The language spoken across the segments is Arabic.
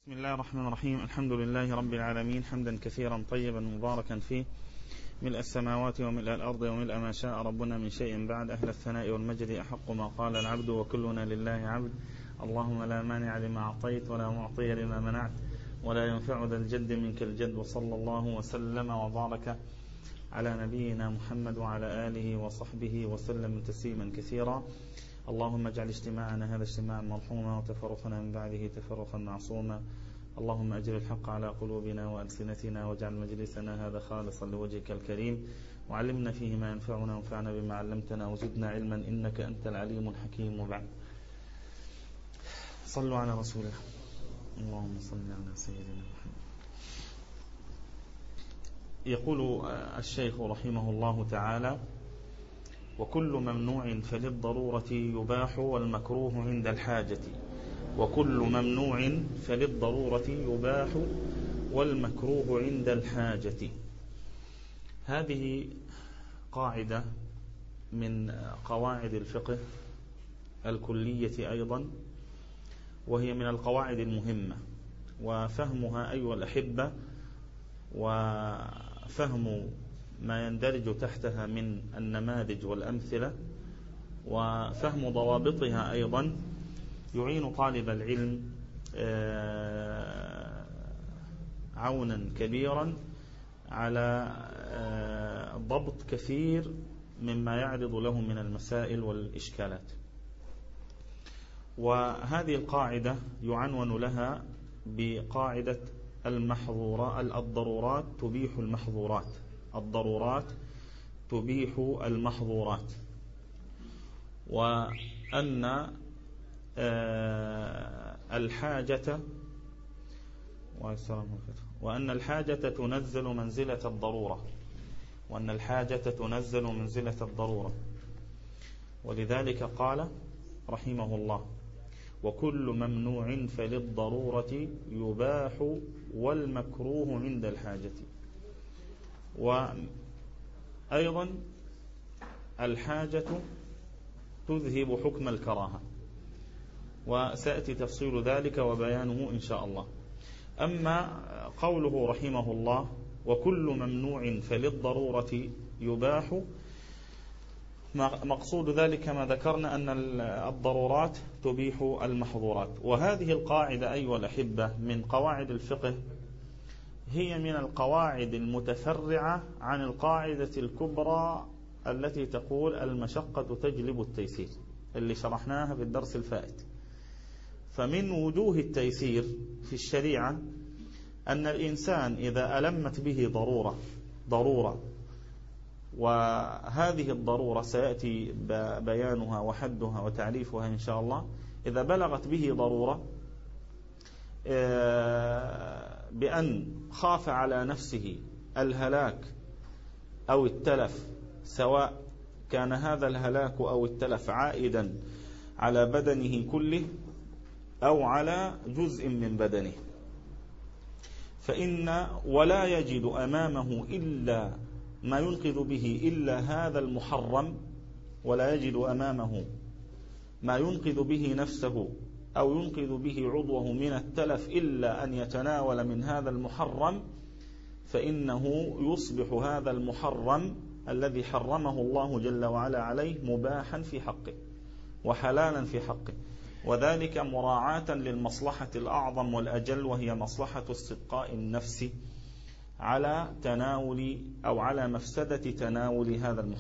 بسم الله الرحمن الرحيم. الحمد لله رب العالمين، حمدا كثيرا طيبا مباركا فيه، ملء السماوات وملء الأرض وملء ما شاء ربنا من شيء بعد. أهل الثناء والمجد أحق ما قال العبد وكلنا لله عبد. اللهم لا مانع لما أعطيت ولا معطي لما منعت ولا ينفع ذا الجد منك الجد. وصلى الله وسلم وبارك على نبينا محمد وعلى آله وصحبه وسلم تسليما كثيرا. اللهم اجعل اجتماعنا هذا اجتماعا مرحوما وتفرقنا من بعده تفرقا معصوما. اللهم أجر الحق على قلوبنا وألسنتنا واجعل مجلسنا هذا خالصا لوجهك الكريم، وعلمنا فيه ما ينفعنا وانفعنا بما علمتنا وزدنا علما إنك أنت العليم الحكيم. وبعد، صلوا على رسول الله. اللهم صل على سيدنا محمد. يقول الشيخ رحمه الله تعالى: وكل ممنوع فللضرورة يباح والمكروه عند الحاجة. وكل ممنوع فللضرورة يباح والمكروه عند الحاجة. هذه قاعدة من قواعد الفقه الكلية أيضا، وهي من القواعد المهمة، وفهمها أيها الأحبة وفهم ما يندرج تحتها من النماذج والأمثلة وفهم ضوابطها أيضا يعين طالب العلم عونا كبيرا على ضبط كثير مما يعرض له من المسائل والإشكالات. وهذه القاعدة يعنون لها بقاعدة الضرورات تبيح المحظورات. الضرورات تبيح المحظورات، وأن الحاجة تنزل منزلة الضرورة، وأن الحاجة تنزل منزلة الضرورة. ولذلك قال رحمه الله: وكل ممنوع فللضرورة يباح والمكروه عند الحاجة. وأيضا الحاجة تذهب حكم الكراهة، وسأتي تفصيل ذلك وبيانه إن شاء الله. أما قوله رحمه الله: وكل ممنوع فللضرورة يباح، مقصود ذلك ما ذكرنا أن الضرورات تبيح المحظورات. وهذه القاعدة أيها الأحبة من قواعد الفقه هي من القواعد المتفرعة عن القاعدة الكبرى التي تقول المشقة تجلب التيسير، اللي شرحناها في الدرس الفائت. فمن وجوه التيسير في الشريعة أن الإنسان إذا ألمت به ضرورة، وهذه الضرورة سيأتي بيانها وحدها وتعريفها إن شاء الله، إذا بلغت به ضرورة بأن خاف على نفسه الهلاك أو التلف، سواء كان هذا الهلاك أو التلف عائدا على بدنه كله أو على جزء من بدنه، ولا يجد أمامه إلا ما ينقذ به إلا هذا المحرم، ولا يجد أمامه ما ينقذ به نفسه أو ينقذ به عضوه من التلف إلا أن يتناول من هذا المحرم، فإنه يصبح هذا المحرم الذي حرمه الله جل وعلا عليه مباحا في حقه وحلالا في حقه، وذلك مراعاة للمصلحة الأعظم والأجل، وهي مصلحة استبقاء النفس على تناول أو على مفسدة تناول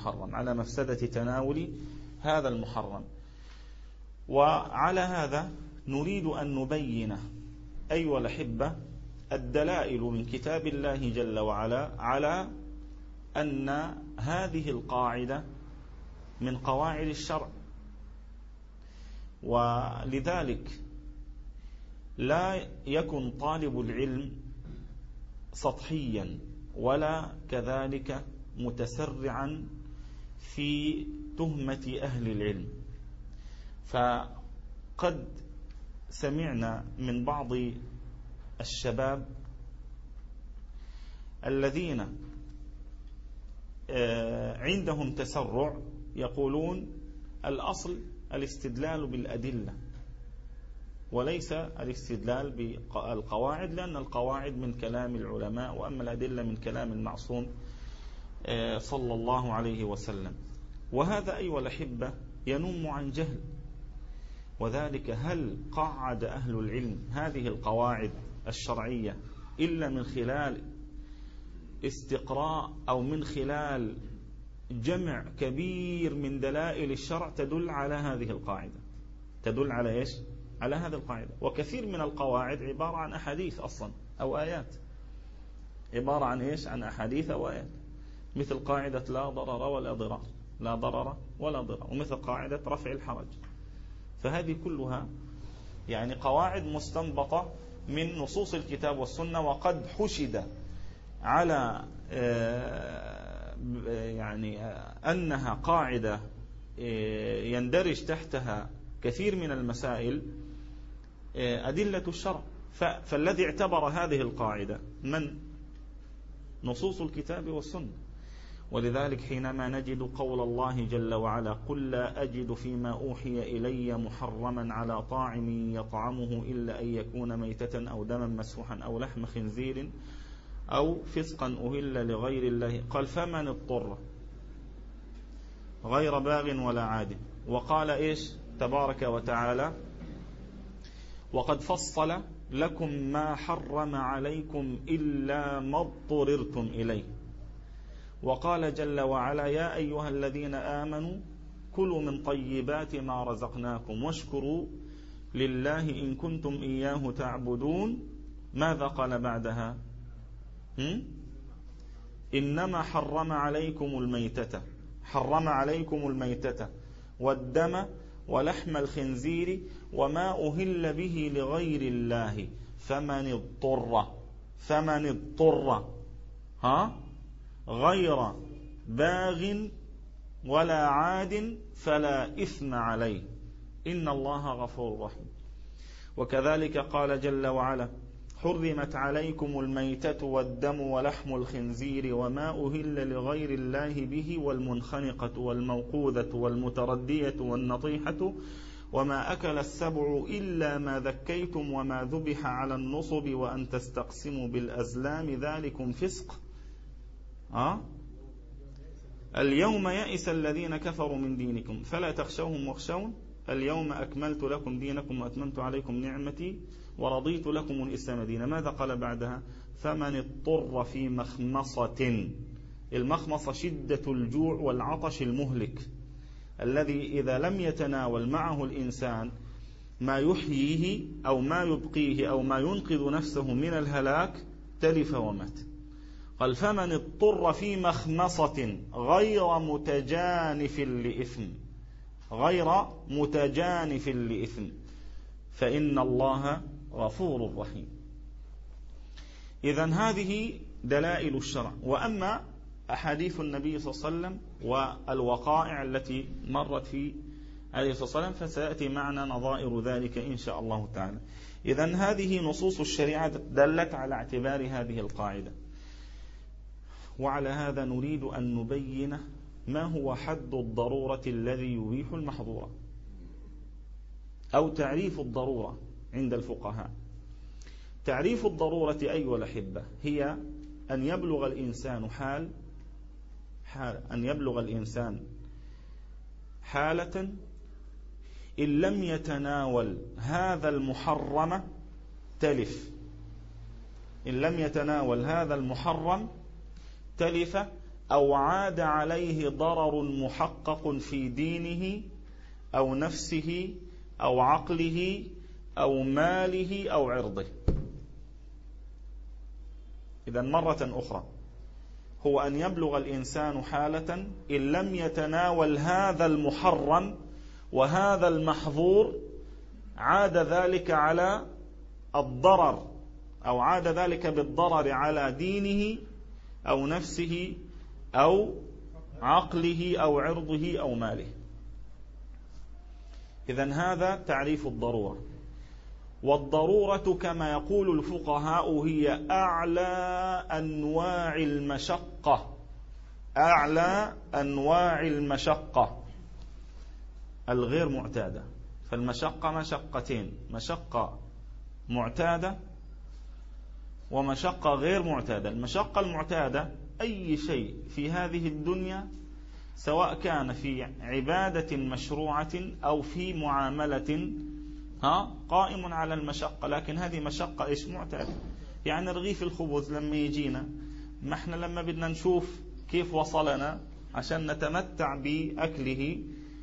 هذا المحرم. وعلى هذا نريد أن نبين أيها الأحبة الدلائل من كتاب الله جل وعلا على أن هذه القاعدة من قواعد الشرع. ولذلك لا يكن طالب العلم سطحيا ولا كذلك متسرعا في تهمة أهل العلم. فقد سمعنا من بعض الشباب الذين عندهم تسرع يقولون الأصل الاستدلال بالأدلة، وليس الاستدلال بالقواعد، لأن القواعد من كلام العلماء، وأما الأدلة من كلام المعصوم صلى الله عليه وسلم. وهذا أيها الأحبة ينم عن جهل، وذلك هل قعد أهل العلم هذه القواعد الشرعية إلا من خلال استقراء أو من خلال جمع كبير من دلائل الشرع تدل على هذه القاعدة، تدل على إيش؟ على هذه القاعدة. وكثير من القواعد عبارة عن أحاديث أصلا أو آيات، عبارة عن إيش؟ عن أحاديث أو آيات، مثل قاعدة لا ضرر ولا ضرار، لا ضرر ولا ضرار، ومثل قاعدة رفع الحرج. فهذه كلها يعني قواعد مستنبطة من نصوص الكتاب والسنة، وقد حشد على يعني أنها قاعدة يندرج تحتها كثير من المسائل أدلة الشرع. فالذي اعتبر هذه القاعدة من نصوص الكتاب والسنة. ولذلك حينما نجد قول الله جل وعلا قل لا أجد فيما أوحي إلي محرما على طاعم يطعمه إلا أن يكون ميتة أو دما مسفوحا أو لحم خنزير أو فسقا أهل لغير الله، قال فمن اضطر غير باغ ولا عاد. وقال إيش تبارك وتعالى وقد فصل لكم ما حرم عليكم إلا ما اضطررتم إليه. وقال جل وعلا يا أيها الذين آمنوا كلوا من طيبات ما رزقناكم واشكروا لله إن كنتم إياه تعبدون. ماذا قال بعدها؟ إنما حرم عليكم الميتة، حرم عليكم الميتة والدم ولحم الخنزير وما أهل به لغير الله فمن اضطر غير باغ ولا عاد فلا إثم عليه إن الله غفور رحيم. وكذلك قال جل وعلا حرمت عليكم الميتة والدم ولحم الخنزير وما أهل لغير الله به والمنخنقة والموقوذة والمتردية والنطيحة وما أكل السبع إلا ما ذكيتم وما ذبح على النصب وأن تستقسموا بالأزلام ذلكم فسق. اليوم يئس الذين كفروا من دينكم فلا تخشوهم واخشون اليوم أكملت لكم دينكم وأتممت عليكم نعمتي ورضيت لكم الإسلام دينا. ماذا قال بعدها؟ فمن اضطر في مخمصة. المخمصة شدة الجوع والعطش المهلك الذي إذا لم يتناول معه الإنسان ما يحييه أو ما يبقيه أو ما ينقذ نفسه من الهلاك تلف ومات. قال فمن اضطر في مخمصة غير متجانف لإثم فإن الله غفور رحيم. إذن هذه دلائل الشرع. وأما أحاديث النبي صلى الله عليه وسلم والوقائع التي مرت في عليه الصلاة والسلام فسيأتي معنا نظائر ذلك إن شاء الله تعالى. إذن هذه نصوص الشريعة دلت على اعتبار هذه القاعدة. وعلى هذا نريد أن نبين ما هو حد الضرورة الذي يبيح المحظورة أو تعريف الضرورة عند الفقهاء. تعريف الضرورة أيها الأحبة هي أن يبلغ الإنسان حالة إن لم يتناول هذا المحرم تلف، إن لم يتناول هذا المحرم تلف أو عاد عليه ضرر محقق في دينه أو نفسه أو عقله أو ماله أو عرضه. إذن مرة أخرى هو أن يبلغ الإنسان حالة إن لم يتناول هذا المحرم وهذا المحظور عاد ذلك على الضرر أو عاد ذلك بالضرر على دينه أو نفسه أو عقله أو عرضه أو ماله. إذن هذا تعريف الضرورة. والضرورة كما يقول الفقهاء هي أعلى أنواع المشقة الغير معتادة. فالمشقة مشقتين: مشقة معتادة ومشقة غير معتادة. المشقة المعتادة أي شيء في هذه الدنيا، سواء كان في عبادة مشروعة أو في معاملة قائم على المشقة، لكن هذه مشقة إيش؟ معتادة. يعني رغيف الخبز لما يجينا، ما احنا لما بدنا نشوف كيف وصلنا عشان نتمتع بأكله،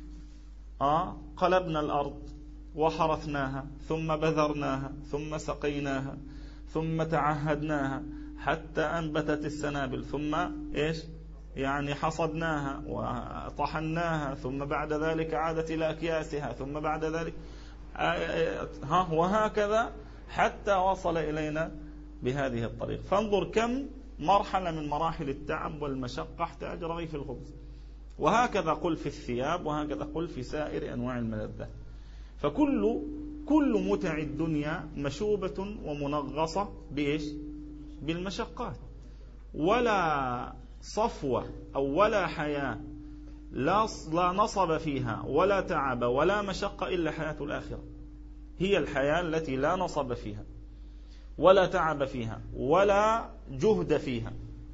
قلبنا الأرض وحرثناها، ثم بذرناها، ثم سقيناها، ثم تعهدناها حتى أنبتت السنابل، ثم إيش؟ يعني حصدناها وطحناها، ثم بعد ذلك عادت إلى أكياسها، ثم بعد ذلك وهكذا حتى وصل إلينا بهذه الطريقة. فانظر كم مرحلة من مراحل التعب والمشقة احتاج رغيف الخبز. وهكذا قل في الثياب، وهكذا قل في سائر أنواع الملذات. فكل متع الدنيا مشوبة ومنغصة بإيش؟ بالمشقات. ولا صفوة أو ولا حياة لا نصب فيها ولا تعب ولا مشقة إلا حياة الآخرة. هي الحياة التي لا نصب فيها ولا تعب فيها ولا جهد فيها،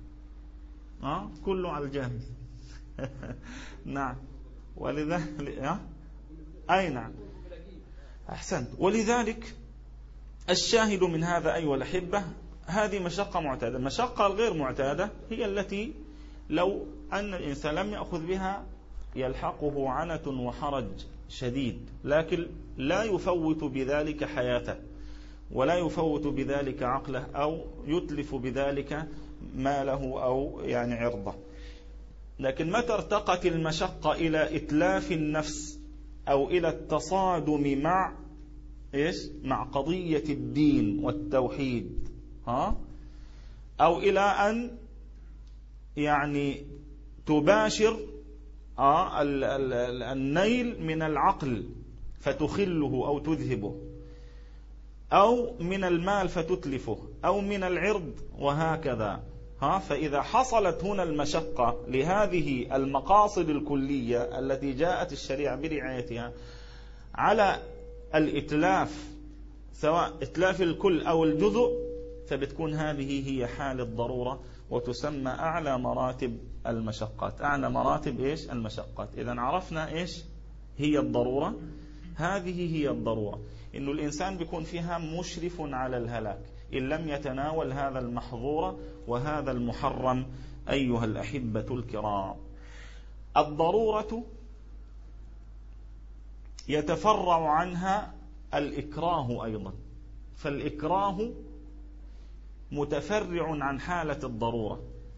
كله على الجاهز. نعم. ولذلك أي نعم، أحسنت. ولذلك الشاهد من هذا أيها الأحبة، هذه مشقة معتادة. المشقة الغير معتادة هي التي لو أن الإنسان لم يأخذ بها يلحقه عنة وحرج شديد، لكن لا يفوت بذلك حياته ولا يفوت بذلك عقله أو يتلف بذلك ماله أو يعني عرضه. لكن متى ارتقت المشقة إلى إتلاف النفس أو إلى التصادم مع إيش؟ مع قضية الدين والتوحيد، أو إلى أن يعني تباشر النيل من العقل فتخله أو تذهبه، أو من المال فتتلفه، أو من العرض، وهكذا. فإذا حصلت هنا المشقة لهذه المقاصد الكلية التي جاءت الشريعة برعايتها على الإتلاف، سواء إتلاف الكل أو الجزء، فبتكون هذه هي حال الضرورة، وتسمى أعلى مراتب المشقات. أعلى مراتب إيش؟ المشقات. إذن عرفنا إيش هي الضرورة. هذه هي الضرورة، إنه الإنسان بيكون فيها مشرف على الهلاك إن لم يتناول هذا المحظور وهذا المحرم. أيها الأحبة الكرام، الضرورة يتفرع عنها الإكراه أيضا، فالإكراه متفرع عن حالة الضرورة،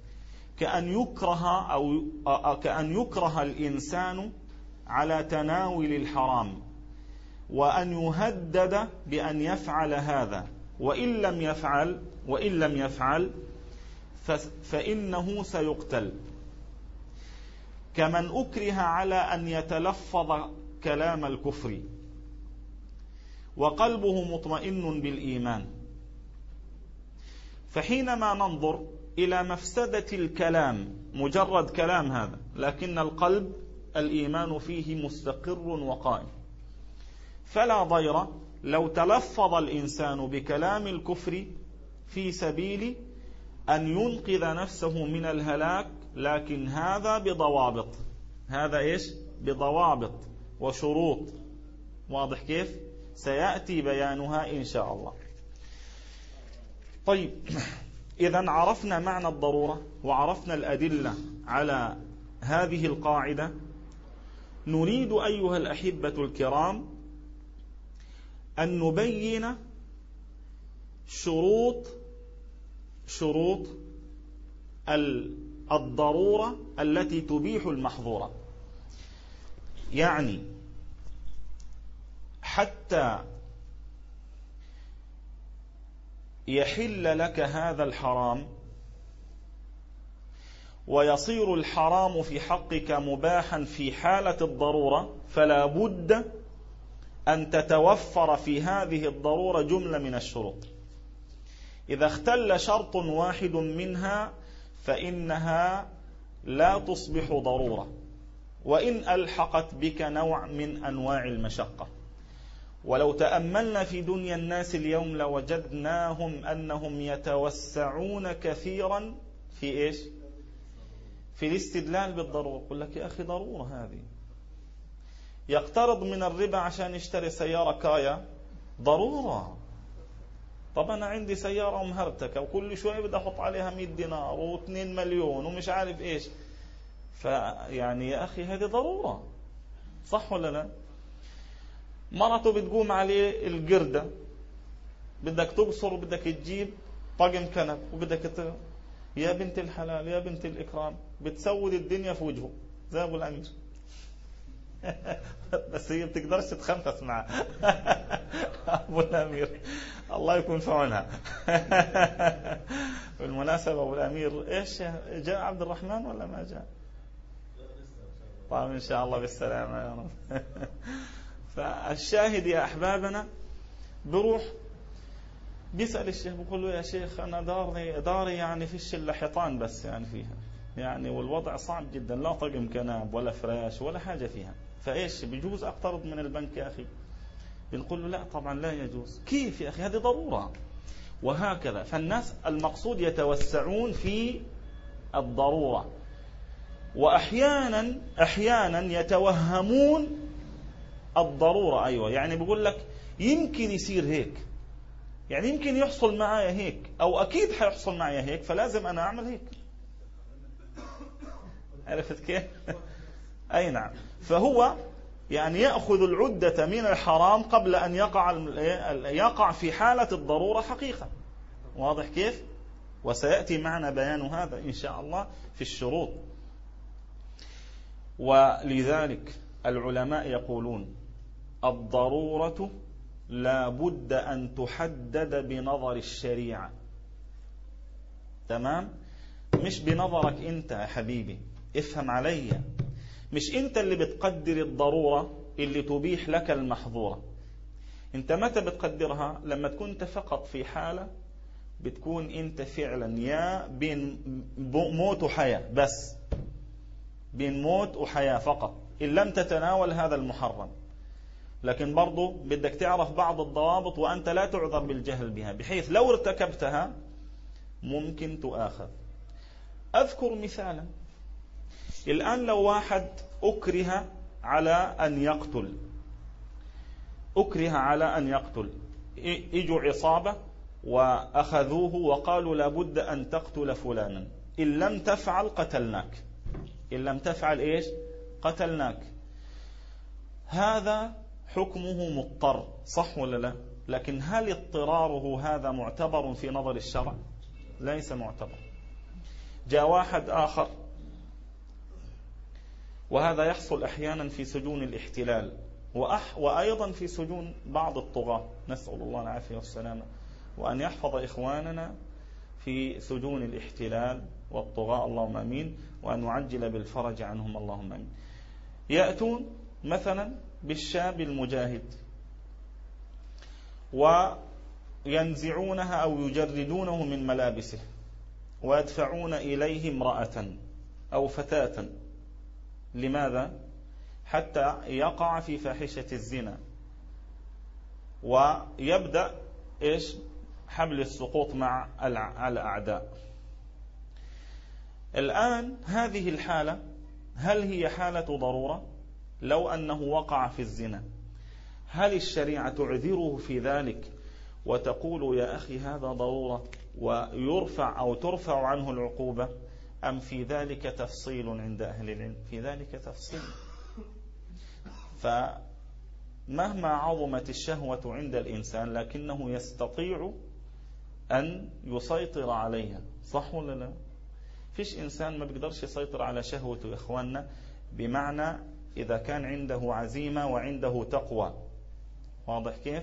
كأن يكره الإنسان على تناول الحرام، وأن يهدد بأن يفعل هذا، وإن لم يفعل فإنه سيقتل. كمن أكره على أن يتلفظ كلام الكفر وقلبه مطمئن بالإيمان. فحينما ننظر إلى مفسدة الكلام، مجرد كلام هذا، لكن القلب الإيمان فيه مستقر وقائم، فلا ضير لو تلفظ الإنسان بكلام الكفر في سبيل أن ينقذ نفسه من الهلاك، لكن هذا بضوابط. هذا إيش؟ بضوابط وشروط. واضح كيف؟ سيأتي بيانها إن شاء الله. طيب، إذن عرفنا معنى الضرورة وعرفنا الأدلة على هذه القاعدة. نريد أيها الأحبة الكرام أن نبين شروط الضرورة التي تبيح المحظورة. يعني حتى يحل لك هذا الحرام ويصير الحرام في حقك مباحا في حالة الضرورة، فلا بد أن تتوفر في هذه الضرورة جملة من الشروط. إذا اختل شرط واحد منها فإنها لا تصبح ضرورة، وإن ألحقت بك نوع من أنواع المشقة. ولو تأملنا في دنيا الناس اليوم لوجدناهم أنهم يتوسعون كثيرا في إيش؟ في الاستدلال بالضرورة. يقول لك يا أخي ضرورة هذه. يقترض من الربا عشان يشتري سيارة كايا، ضرورة. طب أنا عندي سيارة مهرتكة وكل شوية بدي أحط عليها 100 دينار و2 مليون ومش عارف إيش. فيعني يا أخي هذه ضرورة، صح ولا لا؟ مرته بتقوم عليه القردة، بدك تقصر وبدك تجيب طقم كنب وبدك يا بنت الحلال يا بنت الإكرام، بتسود الدنيا في وجهه زي أبو الأمير. بس هي بتقدرش تتخنفس معه. أبو الأمير الله يكون في عونها. بالمناسبة أبو الأمير إيش جاء عبد الرحمن ولا ما جاء؟ طيب إن شاء الله بالسلامة يا رب. فالشاهد يا أحبابنا بروح بيسأل الشيخ بيقول له يا شيخ أنا داري يعني فيش إلا حيطان بس يعني فيها يعني، والوضع صعب جدا، لا طقم كناب ولا فراش ولا حاجة فيها، فإيش بيجوز أقترض من البنك يا أخي؟ بنقول له لا طبعا لا يجوز. كيف يا أخي؟ هذه ضرورة. وهكذا. فالناس المقصود يتوسعون في الضرورة، وأحيانا يتوهمون الضرورة. أيوة، يعني بيقول لك يمكن يصير هيك، يعني يمكن يحصل معايا هيك، أو أكيد حيحصل معايا هيك، فلازم أنا أعمل هيك. عرفت كيف؟ أي نعم. فهو يعني يأخذ العدة من الحرام قبل أن يقع في حالة الضرورة حقيقة. واضح كيف؟ وسيأتي معنا بيان هذا إن شاء الله في الشروط. ولذلك العلماء يقولون الضرورة لا بد أن تحدد بنظر الشريعة. تمام؟ مش بنظرك أنت يا حبيبي، افهم علي. مش أنت اللي بتقدر الضرورة اللي تبيح لك المحظورة. أنت متى بتقدرها؟ لما تكون أنت فقط في حالة بتكون أنت فعلا يا بين موت وحياة، بس بين موت وحياة فقط، إن لم تتناول هذا المحرم. لكن برضو بدك تعرف بعض الضوابط وأنت لا تعذر بالجهل بها، بحيث لو ارتكبتها ممكن تؤاخذ. أذكر مثالا. الآن لو واحد أكره على أن يقتل، إجوا عصابة وأخذوه وقالوا لابد أن تقتل فلانا، إن لم تفعل قتلناك. إن لم تفعل إيش؟ قتلناك. هذا حكمه مضطر، صح ولا لا؟ لكن هل اضطراره هذا معتبر في نظر الشرع؟ ليس معتبر. جاء واحد آخر، وهذا يحصل أحيانا في سجون الاحتلال وأيضا في سجون بعض الطغاة، نسأل الله العافية والسلامة، وأن يحفظ إخواننا في سجون الاحتلال والطغاة، اللهم آمين، وأن يعجل بالفرج عنهم، اللهم آمين. يأتون مثلا بالشاب المجاهد وينزعونها أو يجردونه من ملابسه ويدفعون إليه امرأة أو فتاة. لماذا؟ حتى يقع في فاحشة الزنا ويبدأ إيش؟ حبل السقوط مع الأعداء. الآن هذه الحالة هل هي حالة ضرورة؟ لو أنه وقع في الزنا، هل الشريعة تعذره في ذلك وتقول يا أخي هذا ضرورة ويرفع أو ترفع عنه العقوبة، أم في ذلك تفصيل عند أهل العلم؟ في ذلك تفصيل. فمهما عظمت الشهوة عند الإنسان لكنه يستطيع أن يسيطر عليها، صح ولا لا؟ فيش إنسان ما بيقدرش يسيطر على شهوته إخواننا، بمعنى إذا كان عنده عزيمة وعنده تقوى. واضح كيف؟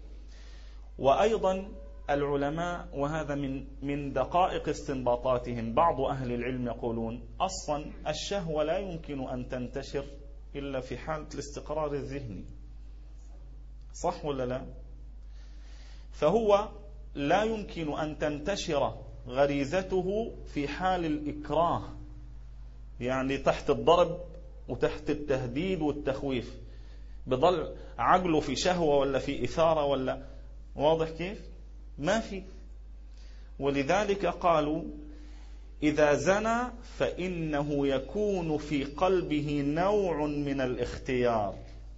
وأيضا العلماء، وهذا من دقائق استنباطاتهم، بعض أهل العلم يقولون أصلا الشهوة لا يمكن أن تنتشر إلا في حالة الاستقرار الذهني، صح ولا لا؟ فهو لا يمكن أن تنتشر غريزته في حال الإكراه، يعني تحت الضرب وتحت التهديد والتخويف. بضل عقله في شهوة ولا في إثارة ولا، واضح كيف؟ ما في. ولذلك قالوا إذا زنى فإنه يكون في قلبه نوع من الاختيار،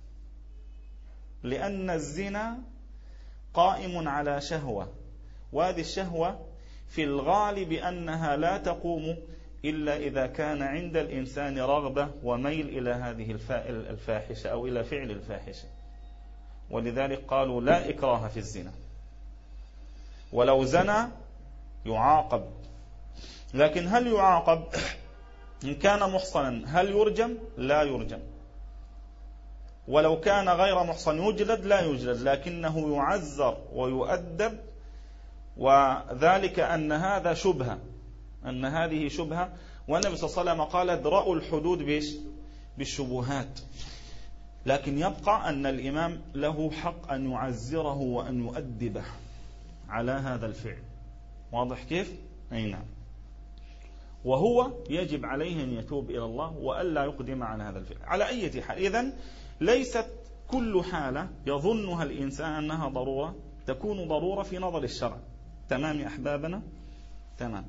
لأن الزنا قائم على شهوة، وهذه الشهوة في الغالب أنها لا تقوم إلا إذا كان عند الإنسان رغبة وميل إلى هذه الفاحشة أو إلى فعل الفاحشة. ولذلك قالوا لا إكراه في الزنا، ولو زنى يعاقب، لكن هل يعاقب إن كان محصنا؟ هل يرجم؟ لا يرجم. ولو كان غير محصن يجلد؟ لا يجلد، لكنه يعزر ويؤدب، وذلك أن هذا شبهة، أن هذه شبهة، والنبي صلى الله عليه وسلم قال ادرأوا الحدود بالشبهات. لكن يبقى أن الإمام له حق أن يعزره وأن يؤدبه على هذا الفعل، واضح كيف؟ أي نعم. وهو يجب عليه أن يتوب إلى الله وألا يقدم على هذا الفعل على أي حال. إذن ليست كل حالة يظنها الإنسان أنها ضرورة تكون ضرورة في نظر الشرع. تمام يا أحبابنا؟ تمام.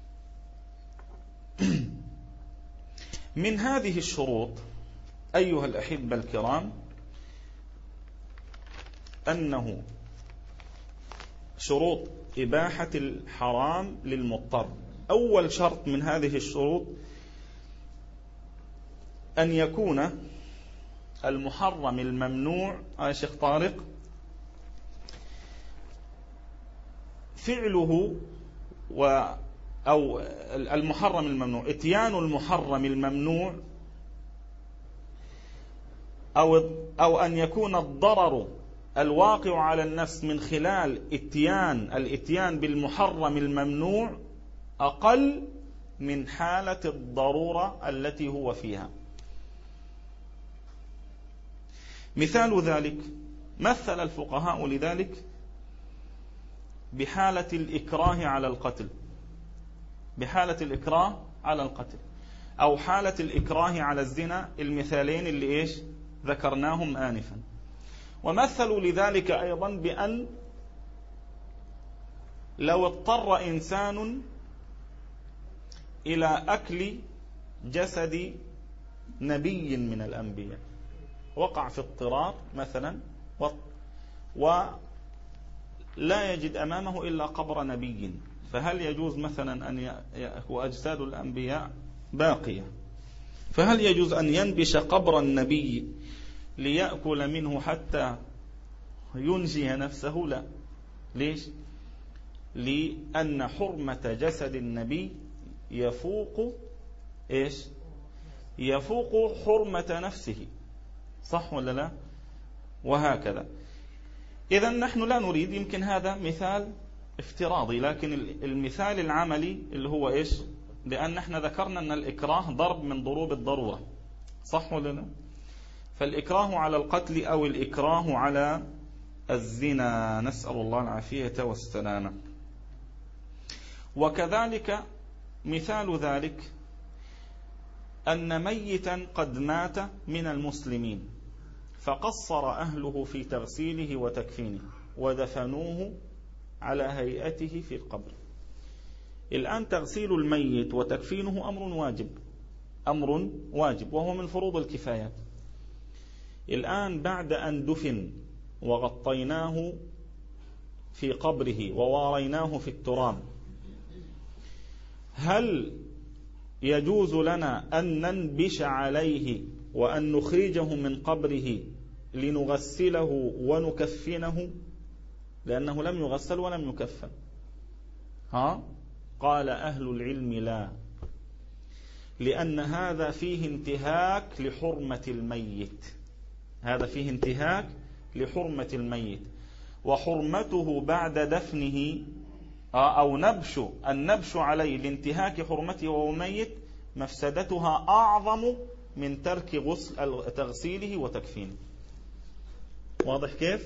من هذه الشروط أيها الأحبة الكرام أنه شروط إباحة الحرام للمضطر. أول شرط من هذه الشروط أن يكون المحرم الممنوع يا شيخ طارق فعله أو المحرم الممنوع، اتيان المحرم الممنوع، أو أن يكون الضرر الواقع على النفس من خلال الاتيان بالمحرم الممنوع أقل من حالة الضرورة التي هو فيها. مثال ذلك مثل الفقهاء لذلك بحالة الإكراه على القتل، بحالة الإكراه على القتل، أو حالة الإكراه على الزنا، المثالين اللي ذكرناهم آنفا. ومثلوا لذلك أيضا بأن لو اضطر إنسان إلى أكل جسد نبي من الأنبياء، وقع في اضطرار مثلا ولا يجد أمامه إلا قبر نبي، فهل يجوز مثلا أن وأجساد الأنبياء باقية، فهل يجوز أن ينبش قبر النبي ليأكل منه حتى ينجي نفسه؟ لا. ليش؟ لأن حرمة جسد النبي يفوق حرمة نفسه، صح ولا لا؟ وهكذا. إذن نحن لا نريد، يمكن هذا مثال افتراضي، لكن المثال العملي اللي هو لأن احنا ذكرنا أن الإكراه ضرب من ضروب الضرورة، صح ولا لا؟ فالإكراه على القتل أو الإكراه على الزنا، نسأل الله العافية والسلامة. وكذلك مثال ذلك أن ميتا قد مات من المسلمين فقصر أهله في تغسيله وتكفينه ودفنوه على هيئته في القبر. الآن تغسيل الميت وتكفينه أمر واجب وهو من فروض الكفايات. الآن بعد أن دفن وغطيناه في قبره وواريناه في التراب، هل يجوز لنا أن ننبش عليه وأن نخرجه من قبره لنغسله ونكفنه؟ لأنه لم يغسل ولم يكفن. قال أهل العلم لا، لأن هذا فيه انتهاك لحرمة الميت، هذا فيه انتهاك لحرمة الميت، وحرمته بعد دفنه أو النبش عليه لانتهاك حرمته وهو ميت مفسدتها أعظم من ترك تغسيله وتكفينه. واضح كيف؟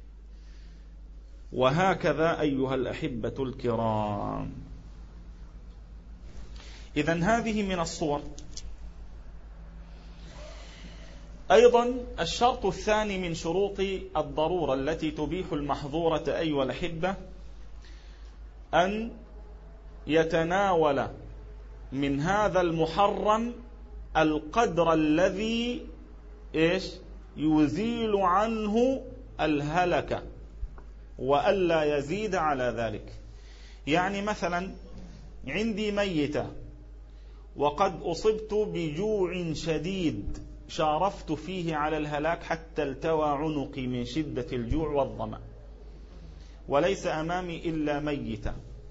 وهكذا أيها الأحبة الكرام. إذن هذه من الصور. أيضا الشرط الثاني من شروط الضرورة التي تبيح المحظورة أيها الأحبة أن يتناول من هذا المحرم القدر الذي يزيل عنه الهلكة وألا يزيد على ذلك. يعني مثلا عندي ميتة وقد أصبت بجوع شديد شارفت فيه على الهلاك حتى التوى عنقي من شدة الجوع والظمأ، وليس أمامي إلا ميتة.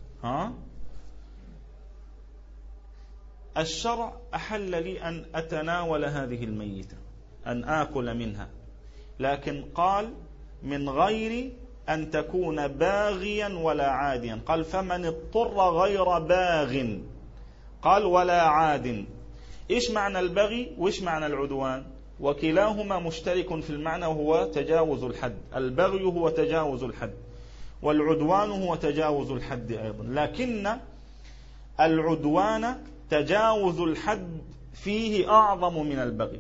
الشرع أحل لي أن أتناول هذه الميتة، أن آكل منها، لكن قال من غير أن تكون باغيا ولا عاديا. قال فمن اضطر غير باغ، قال ولا عاد. إيش معنى البغي وإيش معنى العدوان؟ وكلاهما مشترك في المعنى وهو تجاوز الحد. البغي هو تجاوز الحد والعدوان هو تجاوز الحد أيضا، لكن العدوان تجاوز الحد فيه أعظم من البغي.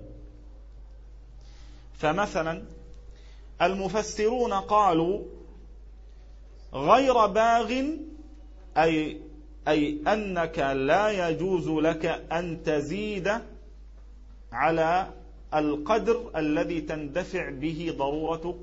فمثلا المفسرون قالوا غير باغ أي أنك لا يجوز لك أن تزيد على القدر الذي تندفع به ضرورتك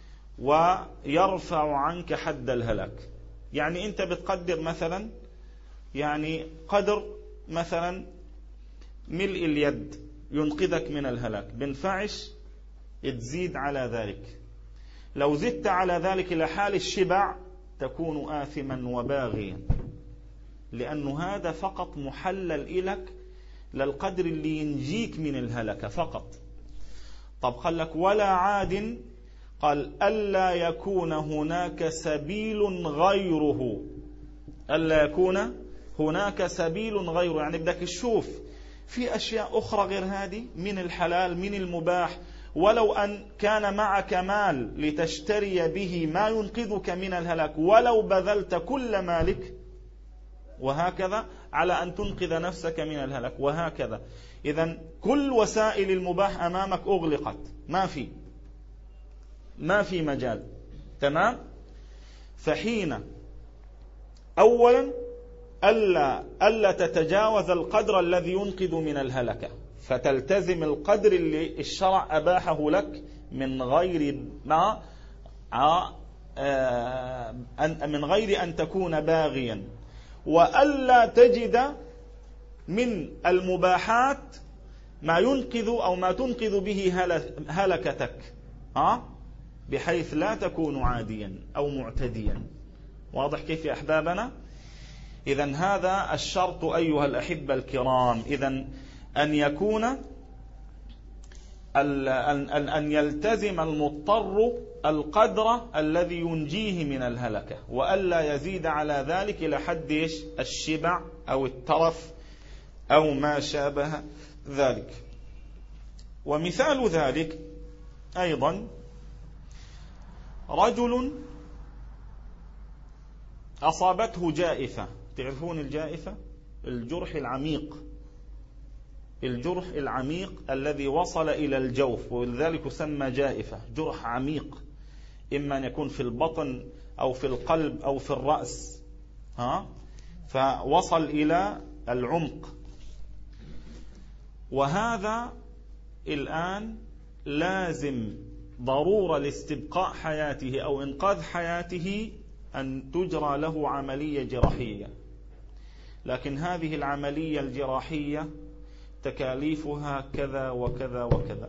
ويرفع عنك حد الهلاك. يعني أنت بتقدر مثلا يعني قدر مثلا ملء اليد ينقذك من الهلاك، بنفعش تزيد على ذلك. لو زدت على ذلك إلى حال الشبع تكون آثما وباغيا، لأن هذا فقط محلل لك للقدر اللي ينجيك من الهلكة فقط. طب قال لك ولا عاد، قال ألا يكون هناك سبيل غيره، ألا يكون هناك سبيل غيره. يعني بدك تشوف في أشياء أخرى غير هذه من الحلال من المباح، ولو أن كان معك مال لتشتري به ما ينقذك من الهلاك ولو بذلت كل مالك، وهكذا على أن تنقذ نفسك من الهلاك، وهكذا. إذن كل وسائل المباح أمامك أغلقت، ما في مجال. تمام. فحين أولا ألا تتجاوز القدر الذي ينقذ من الهلكة، فتلتزم القدر اللي الشرع أباحه لك من غير أن تكون باغيا، وألا تجد من المباحات ما ينقذ أو ما تنقذ به هلكتك بحيث لا تكون عاديا أو معتديا. واضح كيف يا أحبابنا؟ إذن هذا الشرط أيها الأحبة الكرام. إذن أن يكون أن يلتزم المضطر القدر الذي ينجيه من الهلكة، وألا يزيد على ذلك إلى حد الشبع أو الترف أو ما شابه ذلك. ومثال ذلك أيضا رجل أصابته جائفة. تعرفون الجائفة؟ الجرح العميق الذي وصل إلى الجوف، ولذلك يسمى جائفة. جرح عميق، إما أن يكون في البطن أو في القلب أو في الرأس، فوصل إلى العمق. وهذا الآن لازم ضرورة لاستبقاء حياته أو إنقاذ حياته أن تجرى له عملية جراحية، لكن هذه العملية الجراحية تكاليفها كذا وكذا وكذا،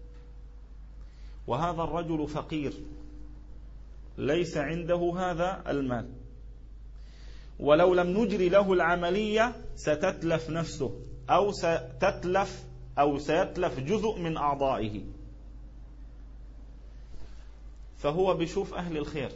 وهذا الرجل فقير ليس عنده هذا المال، ولو لم نجري له العملية ستتلف نفسه أو سيتلف جزء من أعضائه. فهو بيشوف أهل الخير،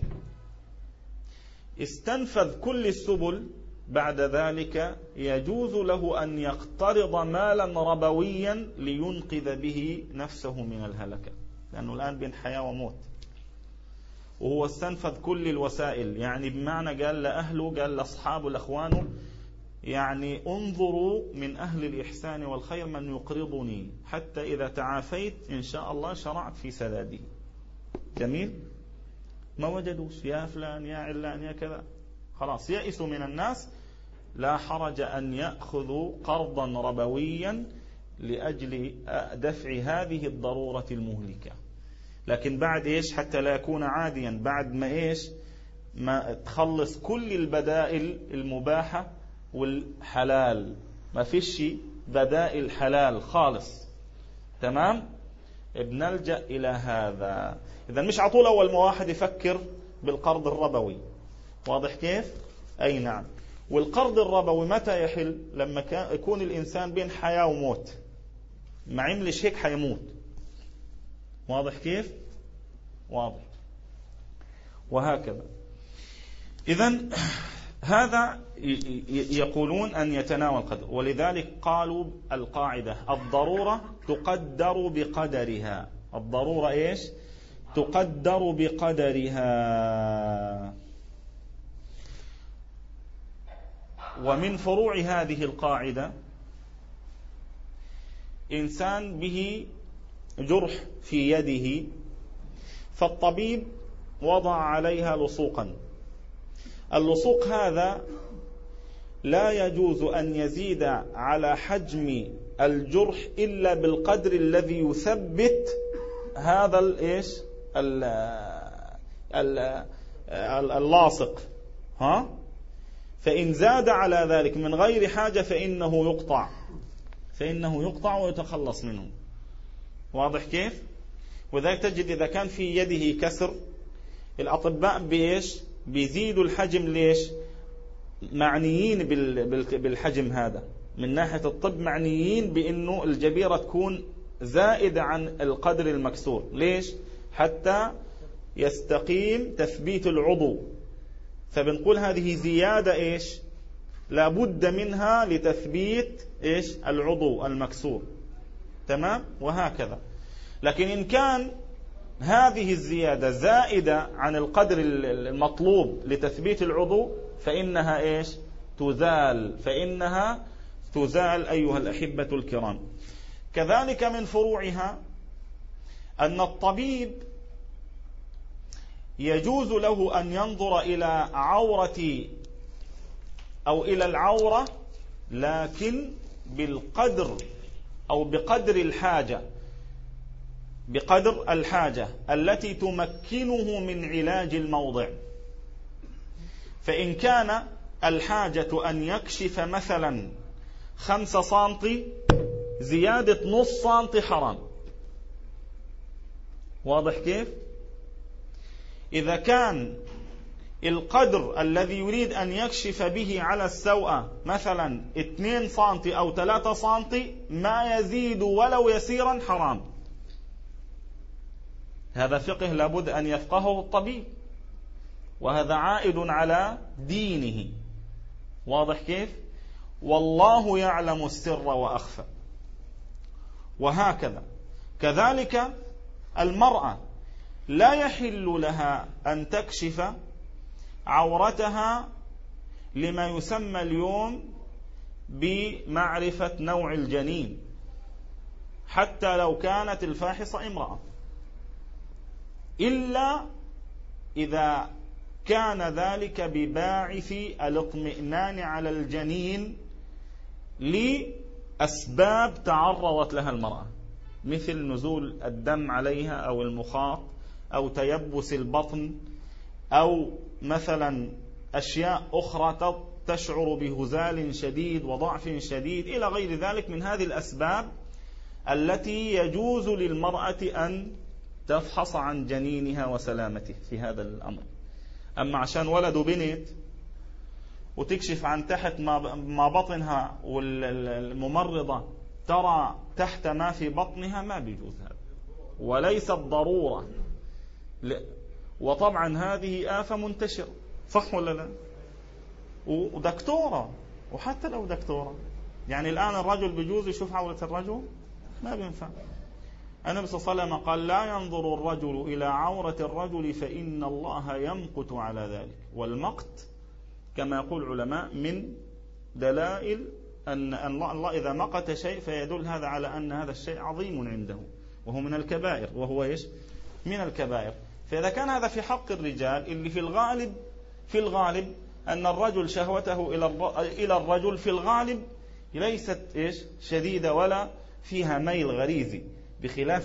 استنفذ كل السبل، بعد ذلك يجوز له أن يقترض مالا ربويا لينقذ به نفسه من الهلكة، لأنه الآن بين حياة وموت، وهو استنفذ كل الوسائل. يعني بمعنى قال لأهله، قال لأصحابه لأخوانه يعني انظروا من أهل الإحسان والخير من يقرضني حتى إذا تعافيت إن شاء الله شرعت في سداده. جميل. ما وجدوش، يا فلان يا علان يا كذا، خلاص يئسوا من الناس. لا حرج أن يأخذوا قرضا ربويا لأجل دفع هذه الضرورة المهلكة، لكن بعد إيش؟ حتى لا يكون عاديا، بعد ما إيش؟ ما تخلص كل البدائل المباحة والحلال، ما فيش بدائل حلال خالص. تمام؟ بنلجأ إلى هذا. إذا مش عطول أول ما واحد يفكر بالقرض الربوي. واضح كيف؟ أي نعم. والقرض الربوي متى يحل؟ لما يكون الإنسان بين حياة وموت، ما عملش هيك حيموت. واضح كيف؟ واضح. وهكذا. إذن هذا يقولون أن يتناول قدر، ولذلك قالوا القاعدة الضرورة تقدر بقدرها. الضرورة إيش؟ تقدر بقدرها. ومن فروع هذه القاعدة إنسان به جرح في يده، فالطبيب وضع عليها لصوقا. اللصوق هذا لا يجوز أن يزيد على حجم الجرح إلا بالقدر الذي يثبت هذا الإيش؟ اللاصق. فإن زاد على ذلك من غير حاجة فإنه يقطع ويتخلص منه. واضح كيف؟ وذلك تجد إذا كان في يده كسر، الأطباء بإيش؟ بيزيدوا الحجم. ليش؟ معنيين بالحجم هذا من ناحية الطب، معنيين بأنه الجبيرة تكون زائدة عن القدر المكسور. ليش؟ حتى يستقيم تثبيت العضو. فبنقول هذه زيادة إيش؟ لابد منها لتثبيت إيش؟ العضو المكسور. تمام؟ وهكذا. لكن إن كان هذه الزيادة زائدة عن القدر المطلوب لتثبيت العضو فإنها إيش؟ فإنها تزال أيها الأحبة الكرام. كذلك من فروعها أن الطبيب يجوز له أن ينظر إلى عورة أو إلى العورة، لكن بالقدر أو بقدر الحاجة التي تمكنه من علاج الموضع. فإن كان الحاجة أن يكشف مثلا 5 سنتي، زيادة نص سنتي حرام. واضح كيف؟ إذا كان القدر الذي يريد أن يكشف به على السوءة مثلا 2 سنتي أو 3 سنتي، ما يزيد ولو يسيرا حرام. هذا فقه لابد أن يفقهه الطبيب، وهذا عائد على دينه. واضح كيف؟ والله يعلم السر وأخفى. وهكذا. كذلك المرأة لا يحل لها أن تكشف عورتها لما يسمى اليوم بمعرفة نوع الجنين، حتى لو كانت الفاحصة امرأة، إلا إذا كان ذلك بباعث الاطمئنان على الجنين لأسباب تعرضت لها المرأة، مثل نزول الدم عليها أو المخاط أو تيبس البطن أو مثلا أشياء أخرى تشعر بهزال شديد وضعف شديد إلى غير ذلك من هذه الأسباب التي يجوز للمرأة أن تفحص عن جنينها وسلامته في هذا الأمر. أما عشان ولد وبنت وتكشف عن تحت ما بطنها والممرضة ترى تحت ما في بطنها، ما بيجوز هذا، وليست ضرورة. وطبعا هذه آفة منتشرة، صح ولا لا؟ ودكتورة، وحتى لو دكتورة، يعني الآن الرجل بيجوز يشوف عورة الرجل؟ ما بينفع. النبي صلى الله عليه وسلم قال: لا ينظر الرجل إلى عورة الرجل فإن الله يمقت على ذلك. والمقت كما يقول العلماء من دلائل أن الله إذا مقت شيء فيدل هذا على أن هذا الشيء عظيم عنده، وهو من الكبائر، وهو إيش؟ من الكبائر. فإذا كان هذا في حق الرجال اللي في الغالب أن الرجل شهوته إلى الرجل في الغالب ليست إيش؟ شديدة ولا فيها ميل غريزي، بخلاف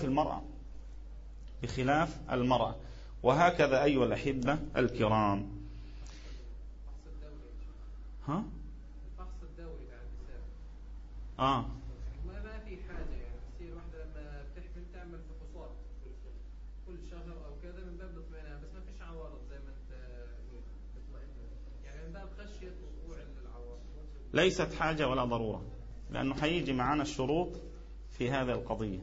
المرأة. وهكذا أيها الأحبة الكرام. ها؟ الفحص الدوري على النساء. ما في حاجة يعني تصير واحدة لما بتحمل تعمل فحوصات كل شهر أو كذا من باب الاطمئنان، بس ما فيش عوارض زي ما أنت يعني من باب خشية وقوع العوارض. ليست حاجة ولا ضرورة، لأنه حيجي معنا الشروط في هذه القضية.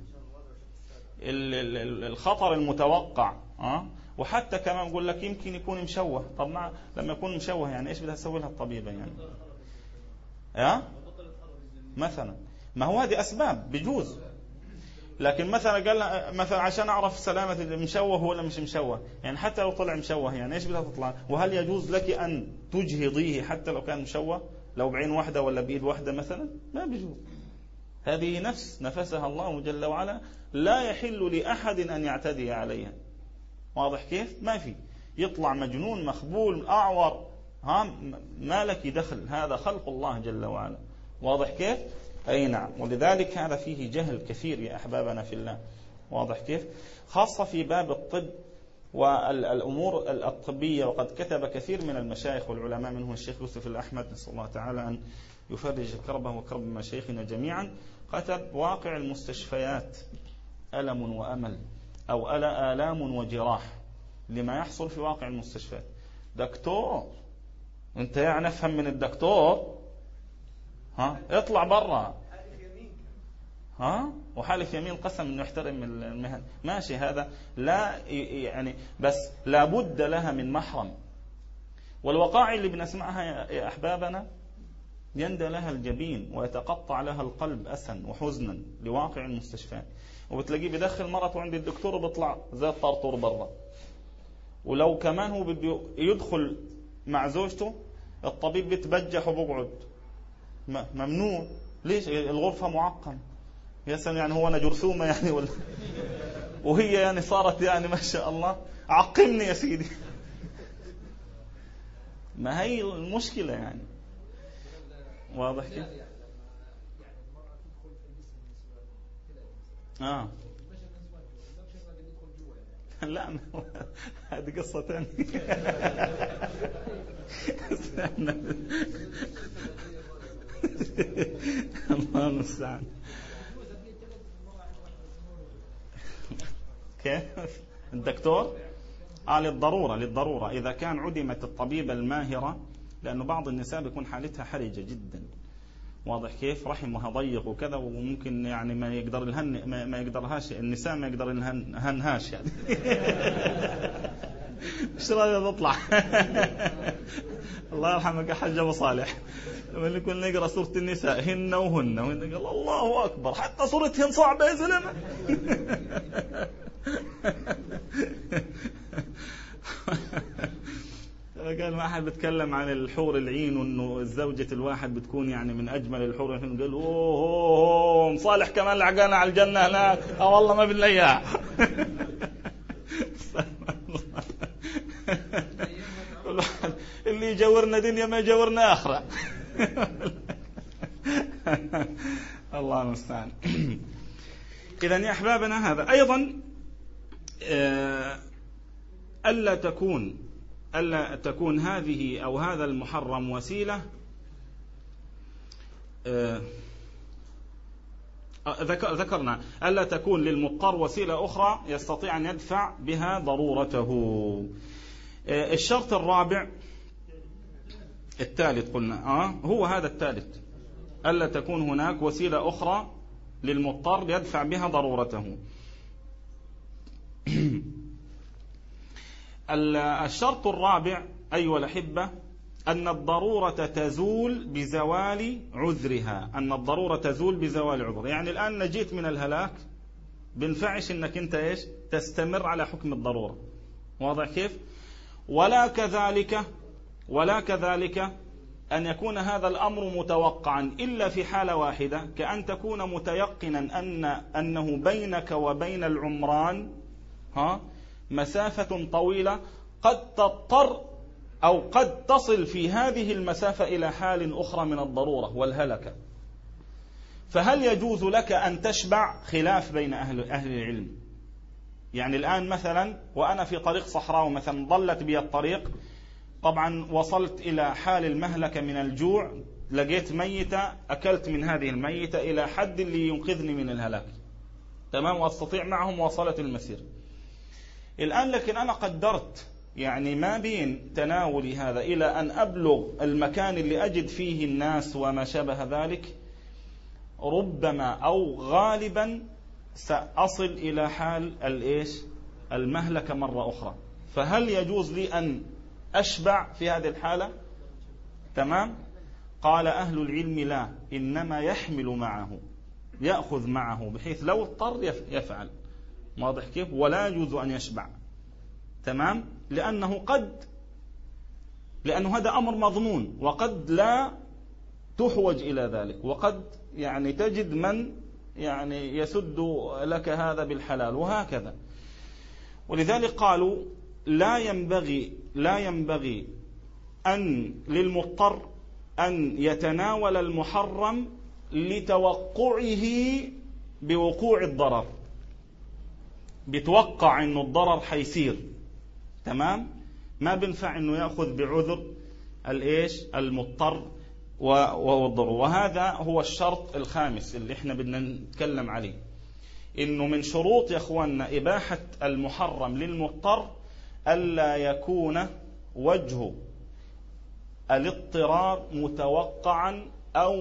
الخطر المتوقع وحتى كمان نقول لك يمكن يكون مشوه. طب لما يكون مشوه يعني ايش بدها تسوي لها الطبيبة يعني مثلا؟ ما هو هذه أسباب بجوز، لكن مثلا قال مثلا عشان أعرف سلامة مشوه ولا مش مشوه، يعني حتى لو طلع مشوه يعني ايش بدها تطلع؟ وهل يجوز لك أن تجهضيه حتى لو كان مشوه، لو بعين واحدة ولا بإيد واحدة مثلا؟ ما بيجوز. هذه نفسها الله جل وعلا، لا يحل لأحد أن يعتدي عليها. واضح كيف؟ ما في يطلع مجنون مخبول أعور ما لك دخل، هذا خلق الله جل وعلا. واضح كيف؟ أي نعم. ولذلك هذا فيه جهل كثير يا أحبابنا في الله. واضح كيف؟ خاصة في باب الطب والأمور الطبية. وقد كتب كثير من المشايخ والعلماء منهم الشيخ يوسف الأحمد، نسأل الله تعالى أن يفرج كربه وكرب مشايخنا جميعا، كتب واقع المستشفيات ألم وأمل، أو آلام وجراح لما يحصل في واقع المستشفيات. دكتور أنت يعني أفهم من الدكتور، اطلع برا، وحالف يمين قسم انه يحترم المهن. ماشي، هذا لا يعني، بس لابد لها من محرم. والوقائع اللي بنسمعها يا أحبابنا يندى لها الجبين ويتقطع لها القلب أسا وحزنا لواقع المستشفى. وبتلاقيه بدخل مرته عند الدكتور وبيطلع زي الطرطور برا. ولو كمان هو بده يدخل مع زوجته الطبيب بيتبجح وبقعد، ممنوع. ليش؟ الغرفة معقم. يا سلام، يعني هو أنا جرثومة يعني ولا وهي يعني صارت يعني ما شاء الله عقمني يا سيدي. ما هي المشكلة يعني. واضح كيف؟ لا هذه قصة ثانية. الله المستعان. كيف الدكتور؟ للضرورة إذا كان عدمت الطبيبة الماهرة، لأنه بعض النساء بيكون حالتها حرجة جدا. واضح كيف؟ رحمها ضيق وكذا، وممكن يعني ما يقدرهاش النساء، ما يقدر هنهاش يعني. مش راضي تطلع. الله يرحمك يا حاج أبو صالح، لما كنا نقرأ سورة النساء هن وهن قال الله أكبر، حتى صورتهن صعبة يا زلمة. قال ما أحد بتكلم عن الحور العين، وإنه زوجة الواحد بتكون يعني من أجمل الحور العين. قال أوه صالح كمان لعقانا على الجنة هناك. والله ما بنلاقيها. اللي يجورنا دنيا ما يجورنا آخرة. الله المستعان. إذن يا أحبابنا هذا أيضا ألا تكون هذه أو هذا المحرم وسيلة. ذكرنا ألا تكون للمضطر وسيلة أخرى يستطيع أن يدفع بها ضرورته. الشرط الرابع الثالث قلنا هو هذا الثالث، ألا تكون هناك وسيلة أخرى للمضطر يدفع بها ضرورته. الشرط الرابع أيها الأحبة أن الضرورة تزول بزوال عذرها. يعني الآن نجيت من الهلاك، بنفعش أنك أنت إيش تستمر على حكم الضرورة. واضح كيف؟ ولا كذلك أن يكون هذا الأمر متوقعا إلا في حالة واحدة، كأن تكون متيقنا أنه بينك وبين العمران مسافة طويلة قد تضطر أو قد تصل في هذه المسافة إلى حال أخرى من الضرورة والهلكة. فهل يجوز لك أن تشبع؟ خلاف بين أهل العلم. يعني الآن مثلا وأنا في طريق صحراء مثلا ضلت بي الطريق، طبعا وصلت إلى حال المهلكة من الجوع، لقيت ميتة، أكلت من هذه الميتة إلى حد اللي ينقذني من الهلاك، تمام، وأستطيع معهم مواصلة المسير. الآن لكن أنا قدرت يعني ما بين تناولي هذا إلى أن أبلغ المكان اللي أجد فيه الناس وما شابه ذلك، ربما أو غالبا سأصل إلى حال المهلكة مرة أخرى. فهل يجوز لي أن أشبع في هذه الحالة؟ تمام. قال أهل العلم لا، إنما يحمل معه، يأخذ معه، بحيث لو اضطر يفعل. واضح كيف؟ ولا يجوز أن يشبع، تمام، لأنه هذا أمر مضمون، وقد لا تحوج إلى ذلك، وقد يعني تجد من يعني يسد لك هذا بالحلال وهكذا. ولذلك قالوا لا ينبغي أن للمضطر أن يتناول المحرم لتوقعه بوقوع الضرر، بتوقع أنه الضرر حيصير، تمام، ما بنفع أنه يأخذ بعذر المضطر والضرر. وهذا هو الشرط الخامس اللي احنا بدنا نتكلم عليه، إنه من شروط يا أخواننا إباحة المحرم للمضطر ألا يكون وجه الاضطرار متوقعا أو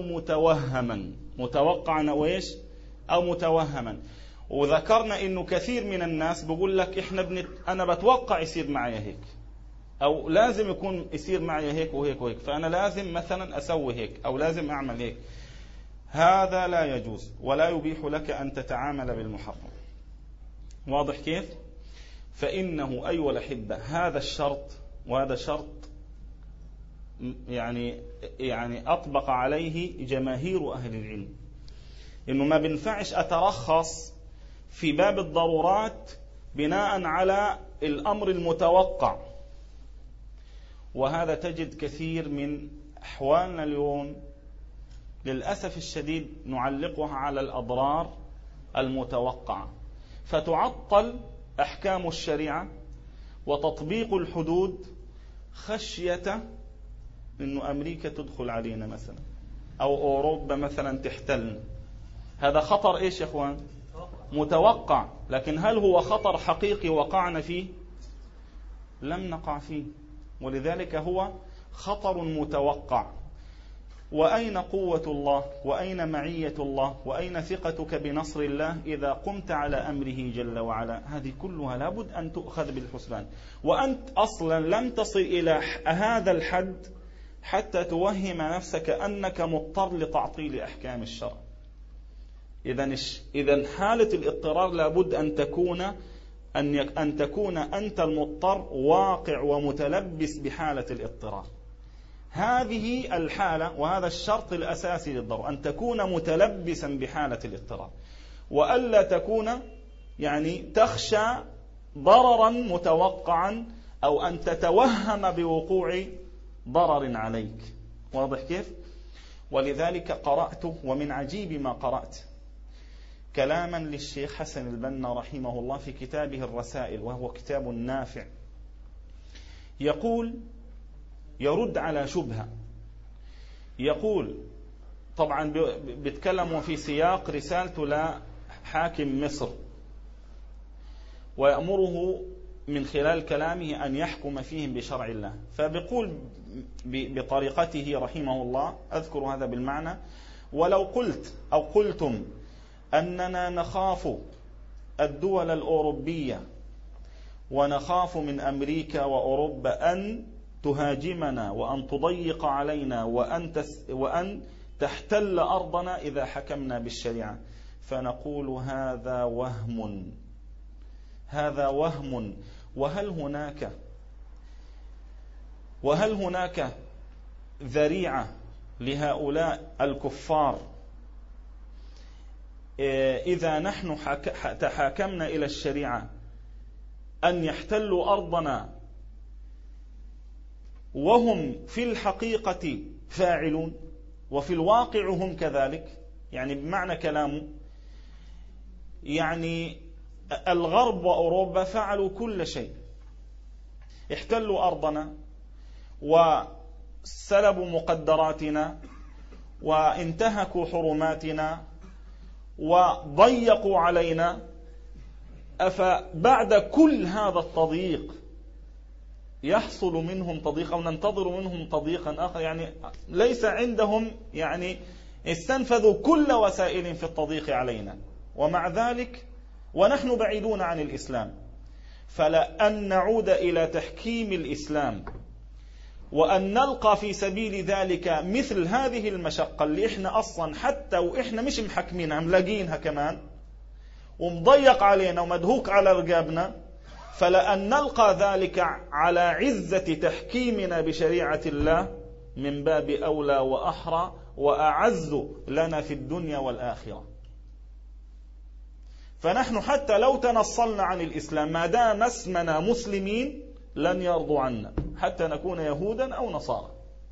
متوهما. وذكرنا إنه كثير من الناس بقول لك أنا بتوقع يصير معي هيك، أو لازم يكون يصير معي هيك وهيك وهيك، فأنا لازم مثلا أسوي هيك أو لازم أعمل هيك. هذا لا يجوز، ولا يبيح لك أن تتعامل بالمحرم. واضح كيف؟ فإنه أيها الأحبة هذا الشرط، وهذا شرط يعني أطبق عليه جماهير أهل العلم، إنه ما بنفعش أترخص في باب الضرورات بناء على الأمر المتوقع. وهذا تجد كثير من أحوالنا اليوم للأسف الشديد نعلقها على الأضرار المتوقعة، فتعطل أحكام الشريعة وتطبيق الحدود خشية إنه أمريكا تدخل علينا مثلا، أو أوروبا مثلا تحتلنا. هذا خطر يا إخوان؟ متوقع. لكن هل هو خطر حقيقي وقعنا فيه؟ لم نقع فيه. ولذلك هو خطر متوقع. وأين قوة الله؟ وأين معية الله؟ وأين ثقتك بنصر الله إذا قمت على أمره جل وعلا؟ هذه كلها لابد أن تؤخذ بالحسبان. وأنت أصلا لم تصل إلى هذا الحد حتى توهم نفسك أنك مضطر لتعطيل أحكام الشرع. إذن حالة الاضطرار لابد أن تكون أنت المضطر واقع ومتلبس بحالة الاضطرار. هذه الحالة وهذا الشرط الأساسي للضرورة، أن تكون متلبسا بحالة الاضطرار، وألا تكون تخشى ضررا متوقعا أو أن تتوهم بوقوع ضرر عليك. واضح كيف؟ ولذلك قرأت، ومن عجيب ما قرأت، كلاما للشيخ حسن البنا رحمه الله في كتابه الرسائل، وهو كتاب نافع، يقول يرد على شبهة. يقول طبعا بيتكلم في سياق رسالته لحاكم مصر، ويأمره من خلال كلامه أن يحكم فيهم بشرع الله. فبيقول بطريقته رحمه الله، أذكر هذا بالمعنى: ولو قلت أو قلتم أننا نخاف الدول الأوروبية ونخاف من أمريكا وأوروبا أن تهاجمنا وأن تضيق علينا وأن تحتل أرضنا إذا حكمنا بالشريعة، فنقول هذا وهم. وهل هناك ذريعة لهؤلاء الكفار إذا نحن تحاكمنا إلى الشريعة أن يحتلوا أرضنا وهم في الحقيقة فاعلون وفي الواقع هم كذلك. يعني بمعنى كلامه يعني الغرب وأوروبا فعلوا كل شيء، احتلوا أرضنا وسلبوا مقدراتنا وانتهكوا حرماتنا وضيقوا علينا. أفبعد كل هذا التضييق يحصل منهم تضييق أو ننتظر منهم تضييقا آخر؟ يعني ليس عندهم، يعني استنفذوا كل وسائل في التضييق علينا، ومع ذلك ونحن بعيدون عن الإسلام. فلأن نعود إلى تحكيم الإسلام وأن نلقى في سبيل ذلك مثل هذه المشقة اللي إحنا أصلا حتى وإحنا مش محكمينها ملاقينها كمان ومضيق علينا ومدهوك على رقابنا، فلأن نلقى ذلك على عزة تحكيمنا بشريعة الله من باب أولى وأحرى وأعز لنا في الدنيا والآخرة. فنحن حتى لو تنصلنا عن الإسلام ما دام اسمنا مسلمين لن يرضوا عنا حتى نكون يهودا أو نصارى،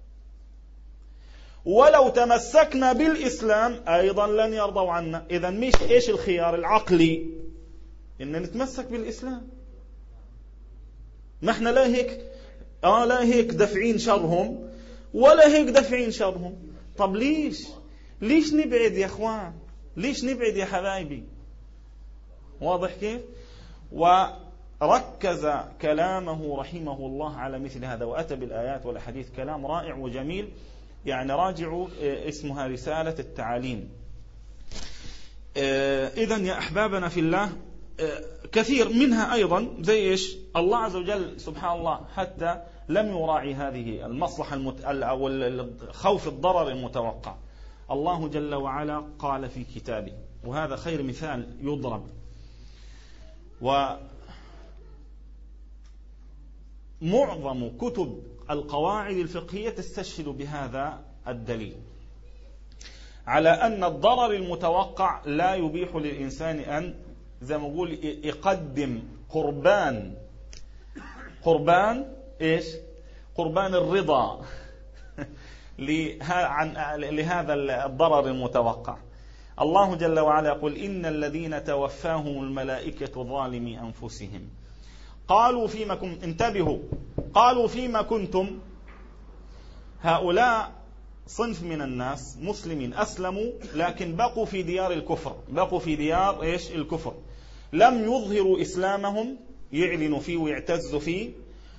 ولو تمسكنا بالإسلام أيضا لن يرضوا عنا. إذن مش إيش الخيار العقلي؟ إن نتمسك بالإسلام. ما احنا لا هيك دفعين شرهم ولا هيك دفعين شرهم. طب ليش نبعد يا اخوان؟ ليش نبعد يا حبايبي؟ واضح كيف؟ وركز كلامه رحمه الله على مثل هذا، وأتى بالآيات والحديث كلام رائع وجميل. يعني راجعوا اسمها رسالة التعاليم. إذن يا أحبابنا في الله كثير منها أيضا زي إيش؟ الله عز وجل سبحان الله حتى لم يراعي هذه المصلحة أو خوف الضرر المتوقع. الله جل وعلا قال في كتابه، وهذا خير مثال يضرب، ومعظم كتب القواعد الفقهية تستشهد بهذا الدليل على أن الضرر المتوقع لا يبيح للإنسان أن زي ما نقول يقدم قربان إيش؟ قربان الرضا لهذا الضرر المتوقع. الله جل وعلا يقول إن الذين توفاهم الملائكة ظالمي أنفسهم قالوا فيما كنتم، انتبهوا، قالوا فيما كنتم. هؤلاء صنف من الناس مسلمين أسلموا لكن بقوا في ديار الكفر، بقوا في ديار إيش؟ الكفر. لم يظهروا إسلامهم، يعلنوا فيه ويعتزوا فيه،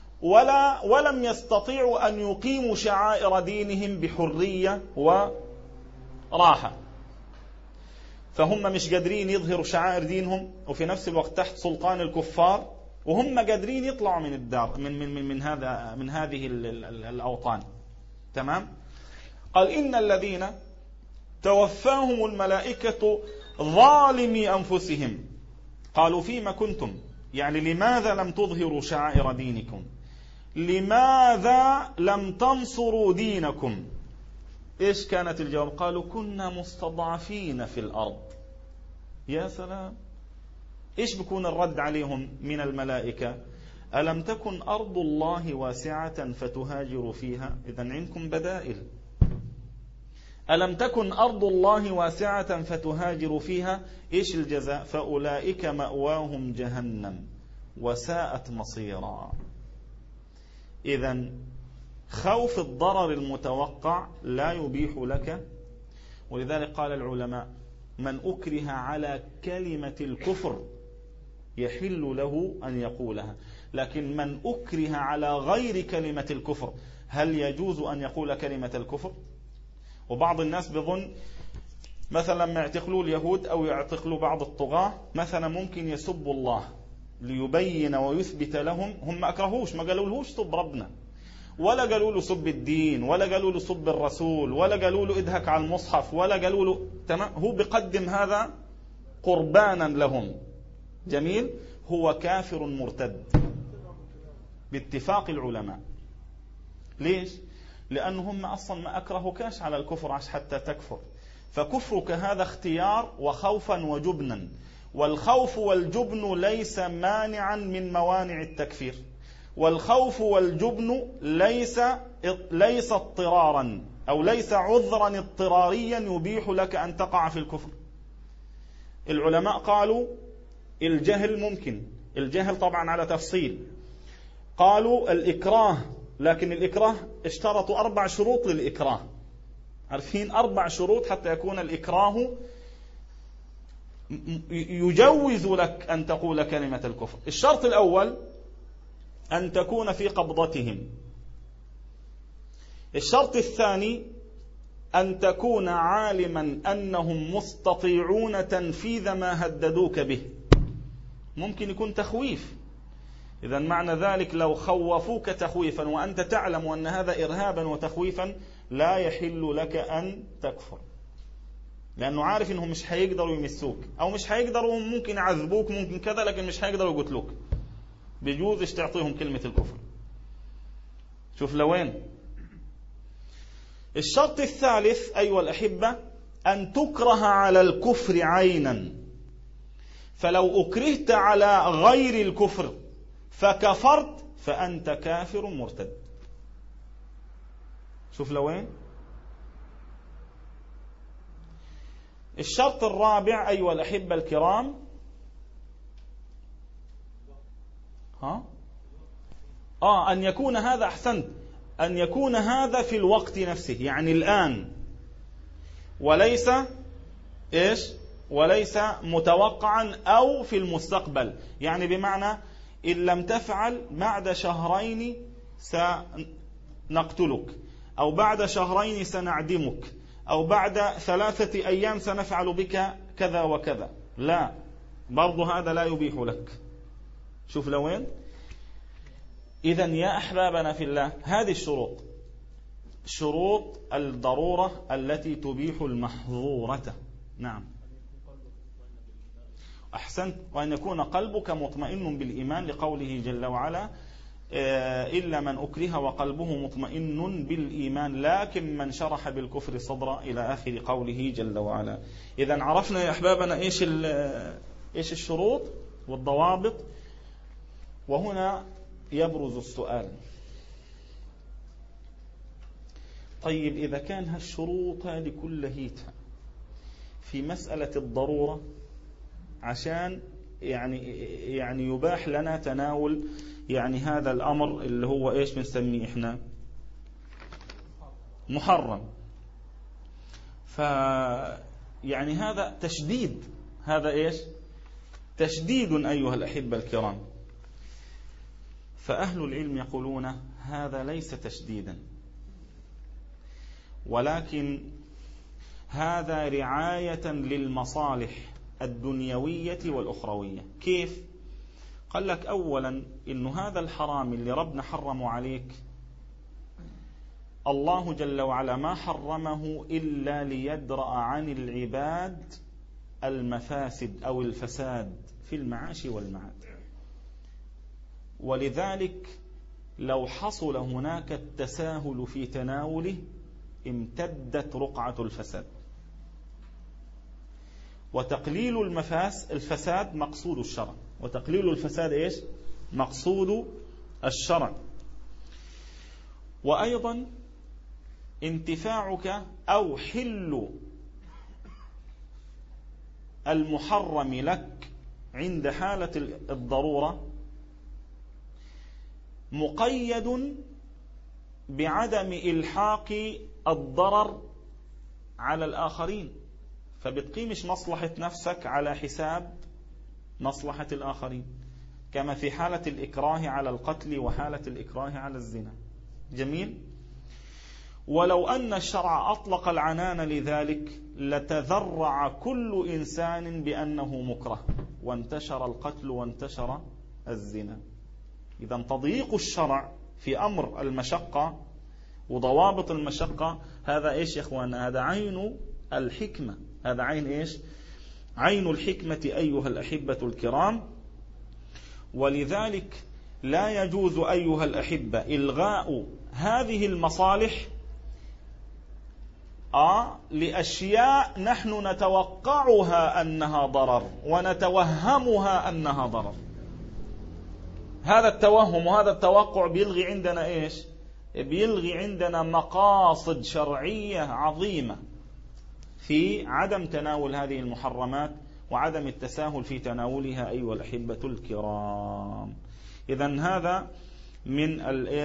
ولم يستطيعوا أن يقيموا شعائر دينهم بحرية وراحة. فهم مش قادرين يظهروا شعائر دينهم، وفي نفس الوقت تحت سلطان الكفار، وهم قادرين يطلعوا من الدار من هذه الأوطان. تمام؟ قال إن الذين توفاهم الملائكة ظالمي أنفسهم قالوا فيما كنتم، يعني لماذا لم تظهروا شعائر دينكم؟ لماذا لم تنصروا دينكم؟ إيش كانت الجواب؟ قالوا كنا مستضعفين في الأرض. يا سلام! إيش بكون الرد عليهم من الملائكة؟ ألم تكن أرض الله واسعة فتهاجروا فيها؟ إذن عندكم بدائل. ألم تكن أرض الله واسعة فتهاجروا فيها؟ إيش الجزاء؟ فأولئك مأواهم جهنم وساءت مصيرا. إذن خوف الضرر المتوقع لا يبيح لك. ولذلك قال العلماء من أكره على كلمة الكفر يحل له أن يقولها، لكن من أكره على غير كلمة الكفر هل يجوز أن يقول كلمة الكفر؟ وبعض الناس بظن مثلا ما يعتقلوا اليهود أو يعتقلوا بعض الطغاة مثلا ممكن يسبوا الله ليبين ويثبت لهم. هم ما أكرهوش، ما قالوا لهوش سب ربنا، ولا قالوا له سب الدين، ولا قالوا له سب الرسول، ولا قالوا له ادهك على المصحف، ولا قالوا له تمام. هو بيقدم هذا قربانا لهم. جميل. هو كافر مرتد باتفاق العلماء. ليش؟ لأنهم أصلا ما أكرهكاش على الكفر حتى تكفر، فكفرك هذا اختيار وخوفا وجبنا، والخوف والجبن ليس مانعا من موانع التكفير، والخوف والجبن ليس اضطرارا أو ليس عذرا اضطراريا يبيح لك أن تقع في الكفر. العلماء قالوا الجهل ممكن، الجهل طبعا على تفصيل، قالوا الإكراه، لكن الإكراه اشترطوا 4 شروط للإكراه، عارفين 4 شروط حتى يكون الإكراه يجوز لك أن تقول كلمة الكفر. الشرط الأول أن تكون في قبضتهم. الشرط الثاني أن تكون عالما أنهم مستطيعون تنفيذ ما هددوك به. ممكن يكون تخويف، إذا معنى ذلك لو خوفوك تخويفا وأنت تعلم أن هذا إرهابا وتخويفا لا يحل لك أن تكفر، لأنه عارف أنهم مش هيقدروا يمسوك، أو مش هيقدروا، ممكن يعذبوك ممكن كذا، لكن مش هيقدروا يقتلوك، بيجوز تعطيهم كلمة الكفر. شوف لوين. الشرط الثالث أيها الأحبة أن تكره على الكفر عينا، فلو أكرهت على غير الكفر فكفرت فأنت كافر مرتد. شوف لوين. الشرط الرابع أيها الأحبة الكرام أن يكون هذا، أحسنت، أن يكون هذا في الوقت نفسه، يعني الآن، وليس وليس متوقعا أو في المستقبل، يعني بمعنى إن لم تفعل بعد 2 سنقتلك، أو بعد 2 سنعدمك، أو بعد 3 أيام سنفعل بك كذا وكذا، لا، برضو هذا لا يبيح لك. شوف لوين. إذن يا أحبابنا في الله، هذه الشروط، شروط الضرورة التي تبيح المحظورة. نعم، أحسنت، وأن يكون قلبك مطمئن بالإيمان، لقوله جل وعلا إلا من أكره وقلبه مطمئن بالإيمان لكن من شرح بالكفر صدرا، إلى آخر قوله جل وعلا. إذن عرفنا يا أحبابنا إيش الشروط والضوابط. وهنا يبرز السؤال، طيب إذا كان هالشروط هذه كلها في مسألة الضرورة عشان يعني يباح لنا تناول يعني هذا الأمر اللي هو إيش بنسميه إحنا محرم، يعني هذا تشديد، هذا إيش تشديد أيها الأحبة الكرام. فأهل العلم يقولون هذا ليس تشديدا، ولكن هذا رعاية للمصالح الدنيوية والأخروية. كيف؟ قال لك أولا إنه هذا الحرام اللي ربنا حرمه عليك، الله جل وعلا ما حرمه إلا ليدرأ عن العباد المفاسد أو الفساد في المعاش والمعاد، ولذلك لو حصل هناك التساهل في تناوله امتدت رقعة الفساد. وتقليل الفساد مقصود الشرع، وتقليل الفساد إيش مقصود الشرع. وأيضا انتفاعك أو حل المحرم لك عند حالة الضرورة مقيد بعدم إلحاق الضرر على الآخرين، فبتقيمش مصلحة نفسك على حساب مصلحة الآخرين، كما في حالة الإكراه على القتل وحالة الإكراه على الزنا. جميل. ولو أن الشرع أطلق العنان لذلك لتذرع كل إنسان بأنه مكره، وانتشر القتل وانتشر الزنا. إذا تضييق الشرع في أمر المشقة وضوابط المشقة هذا إيش يا أخوانا؟ هذا عين الحكمة، هذا عين إيش؟ عين الحكمة أيها الأحبة الكرام. ولذلك لا يجوز أيها الأحبة إلغاء هذه المصالح لأشياء نحن نتوقعها أنها ضرر ونتوهمها أنها ضرر. هذا التوهم وهذا التوقع بيلغي عندنا إيش؟ بيلغي عندنا مقاصد شرعية عظيمة في عدم تناول هذه المحرمات وعدم التساهل في تناولها أيها الأحبة الكرام. إذن هذا من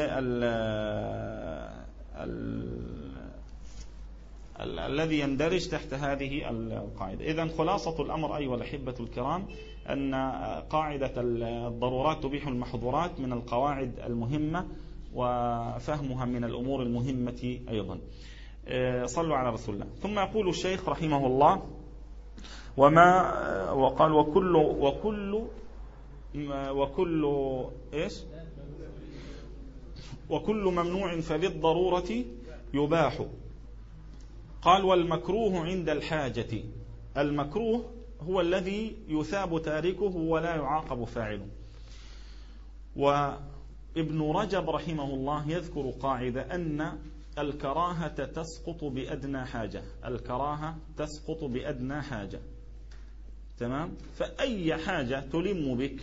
الذي يندرج تحت هذه القاعدة. إذن خلاصة الأمر أيها الأحبة الكرام أن قاعدة الضرورات تبيح المحظورات من القواعد المهمة وفهمها من الأمور المهمة أيضا. صلوا على رسول الله. ثم يقول الشيخ رحمه الله وقال وكل ممنوع فللضرورة يباح. قال والمكروه عند الحاجة. المكروه هو الذي يثاب تاركه ولا يعاقب فاعله. وابن رجب رحمه الله يذكر قاعدة أن الكراهة تسقط بأدنى حاجة. الكراهة تسقط بأدنى حاجة. تمام؟ فأي حاجة تلم بك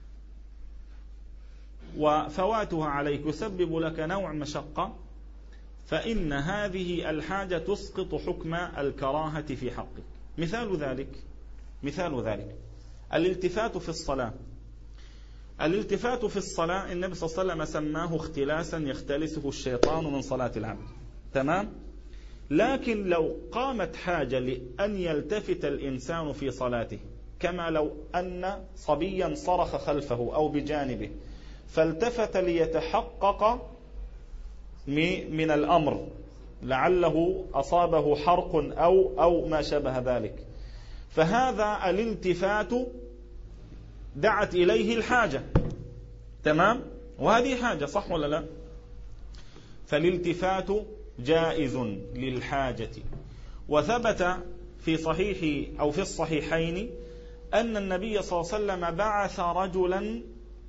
وفواتها عليك يسبب لك نوع مشقة فإن هذه الحاجة تسقط حكم الكراهة في حقك. مثال ذلك الالتفات في الصلاة. الالتفات في الصلاة النبي صلى الله عليه وسلم سماه اختلاسا يختلسه الشيطان من صلاة العبد. تمام؟ لكن لو قامت حاجة لأن يلتفت الإنسان في صلاته كما لو أن صبيا صرخ خلفه أو بجانبه فالتفت ليتحقق من الأمر لعله أصابه حرق أو ما شابه ذلك، فهذا الالتفات دعت إليه الحاجة. تمام؟ وهذه حاجة صح ولا لا؟ فالالتفات جائز للحاجة. وثبت في صحيح أو في الصحيحين أن النبي صلى الله عليه وسلم بعث رجلا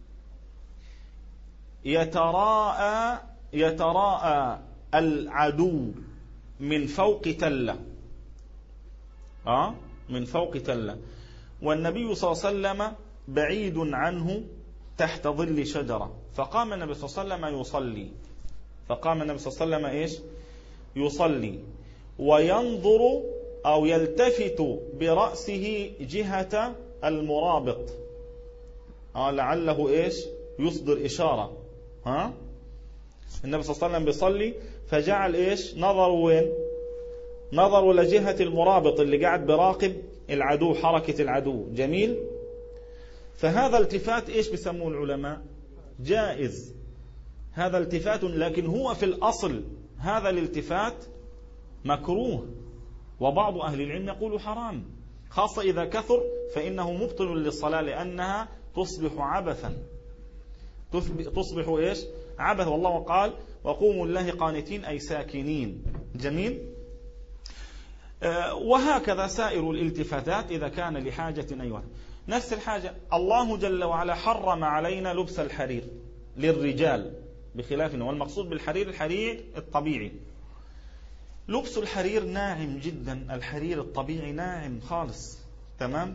يتراءى العدو من فوق تلة من فوق تلة، والنبي صلى الله عليه وسلم بعيد عنه تحت ظل شجرة، فقام النبي صلى الله عليه وسلم يصلي وينظر أو يلتفت برأسه جهة المرابط لعله يصدر إشارة. النبي صلى الله عليه وسلم بيصلي فجعل نظروا وين؟ نظروا لجهة المرابط اللي قاعد براقب العدو، حركة العدو. جميل. فهذا التفات بيسموه العلماء؟ جائز. هذا التفات، لكن هو في الأصل هذا الالتفات مكروه، وبعض أهل العلم يقول حرام، خاصة إذا كثر فإنه مبطل للصلاة لأنها تصبح عبثا. تصبح عبث. والله قال وقوموا لله قانتين أي ساكنين. جميل. وهكذا سائر الالتفاتات إذا كان لحاجة. أيوة، نفس الحاجة. الله جل وعلا حرم علينا لبس الحرير للرجال بخلافنا، والمقصود بالحرير الحرير الطبيعي. لبس الحرير ناعم جدا، الحرير الطبيعي ناعم خالص. تمام.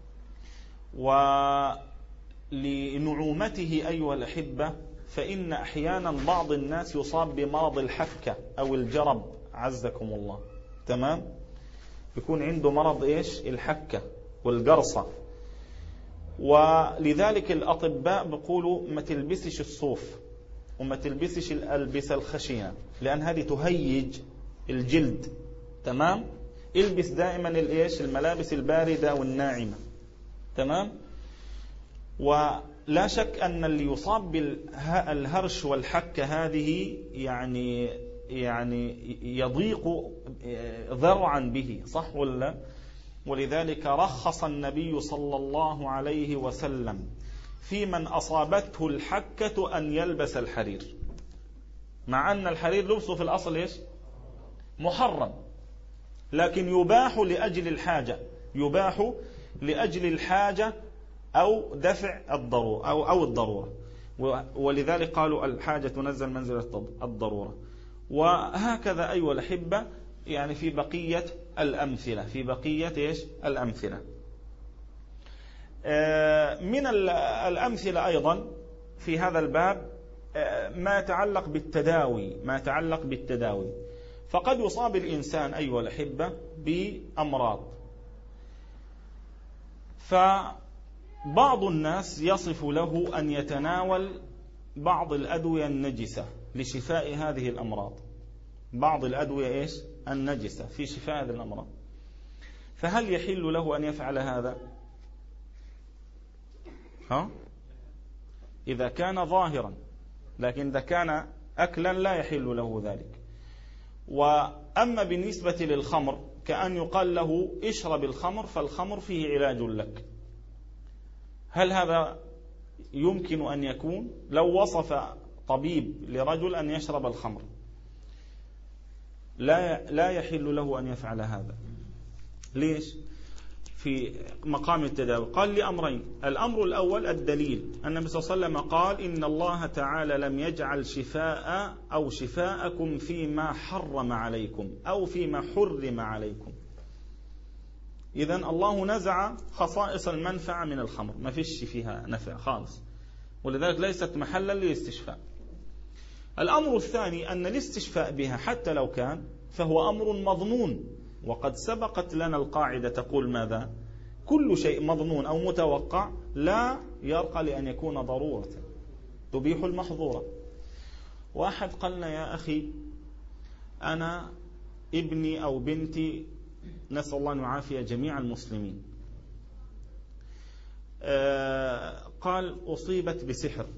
ولنعومته أيها الأحبة فإن أحيانا بعض الناس يصاب بمرض الحكة أو الجرب عزكم الله. تمام. يكون عنده مرض الحكة والقرصة، ولذلك الأطباء بيقولوا ما تلبسش الصوف وما تلبسش الألبسة الخشنة لأن هذه تهيج الجلد. تمام. البس دائما الملابس الباردة والناعمة. تمام. ولا شك أن اللي يصاب بالهرش والحكة هذه يعني يضيق ذرعا به، صح ولا؟ ولذلك رخص النبي صلى الله عليه وسلم في من أصابته الحكة أن يلبس الحرير، مع أن الحرير لبسه في الأصل محرم، لكن يباح لأجل الحاجة، يباح لأجل الحاجة أو دفع الضرورة أو الضرورة. ولذلك قالوا الحاجة تنزل منزلة الضرورة. وهكذا أيها الأحبة يعني في بقية الأمثلة، في بقية إيش الأمثلة. من الأمثلة أيضا في هذا الباب ما يتعلق بالتداوي، فقد يصاب الإنسان أيها الأحبة بأمراض، فبعض الناس يصف له أن يتناول بعض الأدوية النجسة لشفاء هذه الأمراض، بعض الأدوية إيش النجسة في شفاء هذه الأمراض، فهل يحل له أن يفعل هذا؟ إذا كان ظاهرا، لكن إذا كان أكلا لا يحل له ذلك. وأما بالنسبة للخمر كأن يقال له اشرب الخمر فالخمر فيه علاج لك، هل هذا يمكن أن يكون؟ لو وصف طبيب لرجل أن يشرب الخمر لا يحل له أن يفعل هذا. ليش؟ في مقام التداوي قال لأمرين. الأمر الأول الدليل، النبي صلى الله عليه وسلم قال إن الله تعالى لم يجعل شفاء أو شفاءكم فيما حرم عليكم أو فيما حرم عليكم. إذن الله نزع خصائص المنفعة من الخمر، ما فيش فيها نفع خالص، ولذلك ليست محلا للاستشفاء. الأمر الثاني أن الاستشفاء بها حتى لو كان فهو أمر مظنون، وقد سبقت لنا القاعدة تقول ماذا؟ كل شيء مظنون أو متوقع لا يرقى لأن يكون ضرورة تبيح المحظورة. واحد قالنا يا أخي أنا ابني أو بنتي، نسأل الله أن يعافي جميع المسلمين، قال أصيبت بسحر،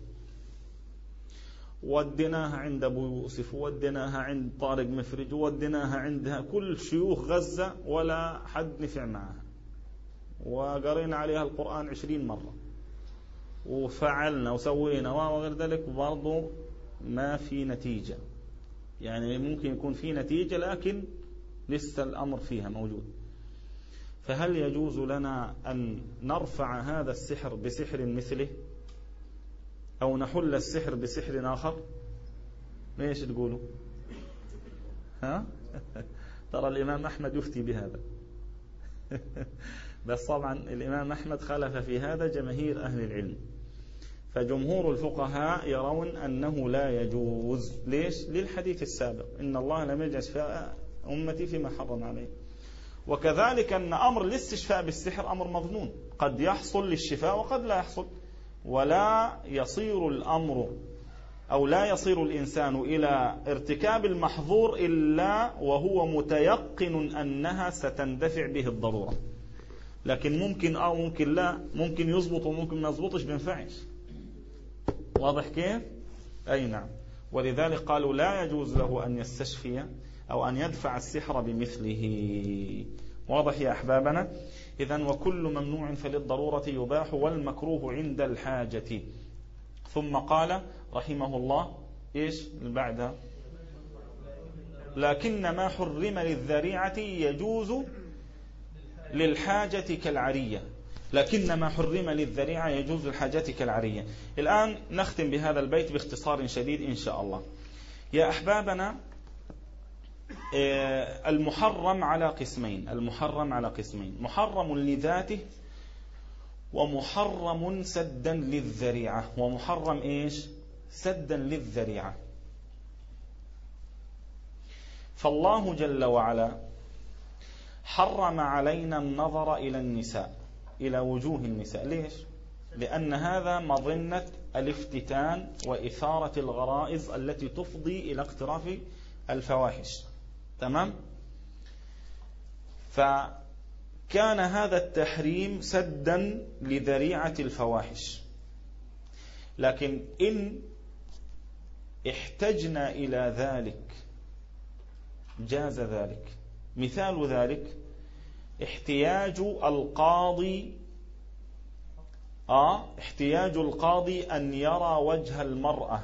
وديناها عند أبو يوسف، وديناها عند طارق مفرج، وديناها عندها كل شيوخ غزة ولا حد نفع معها، وقرينا عليها القرآن 20 مرة وفعلنا وسوينا وغير ذلك، وبرضه ما في نتيجة. يعني ممكن يكون في نتيجة لكن لسه الأمر فيها موجود. فهل يجوز لنا أن نرفع هذا السحر بسحر مثله أو نحل السحر بسحر آخر؟ ايش تقولوا؟ ترى الإمام أحمد يفتي بهذا بس طبعا الإمام أحمد خالف في هذا جماهير أهل العلم، فجمهور الفقهاء يرون أنه لا يجوز. ليش؟ للحديث السابق إن الله لم يجعل شفاء أمتي فيما حرم عليه. وكذلك أن أمر الاستشفاء بالسحر أمر مظنون، قد يحصل للشفاء وقد لا يحصل، ولا يصير الأمر أو لا يصير الإنسان إلى ارتكاب المحظور إلا وهو متيقن أنها ستندفع به الضرورة. لكن ممكن أو ممكن لا، ممكن يضبط وممكن ما يضبطش بينفعش. واضح كيف؟ أي نعم. ولذلك قالوا لا يجوز له أن يستشفي أو أن يدفع السحر بمثله. واضح يا أحبابنا؟ إذن وكل ممنوع فللضرورة يباح والمكروه عند الحاجة. ثم قال رحمه الله إيش بعدها؟ لكن ما حرم للذريعة يجوز للحاجة كالعرية. لكن ما حرم للذريعة يجوز للحاجة كالعرية. الآن نختم بهذا البيت باختصار شديد إن شاء الله. يا أحبابنا، المحرم على قسمين. المحرم على قسمين: محرم لذاته ومحرم سدا للذريعة. ومحرم إيش؟ سدا للذريعة. فالله جل وعلا حرم علينا النظر إلى النساء، إلى وجوه النساء. ليش؟ لأن هذا مظنة الافتتان وإثارة الغرائز التي تفضي إلى اقتراف الفواحش. تمام؟ فكان هذا التحريم سدا لذريعة الفواحش. لكن إن احتجنا إلى ذلك جاز ذلك. مثال ذلك احتياج القاضي أن يرى وجه المرأة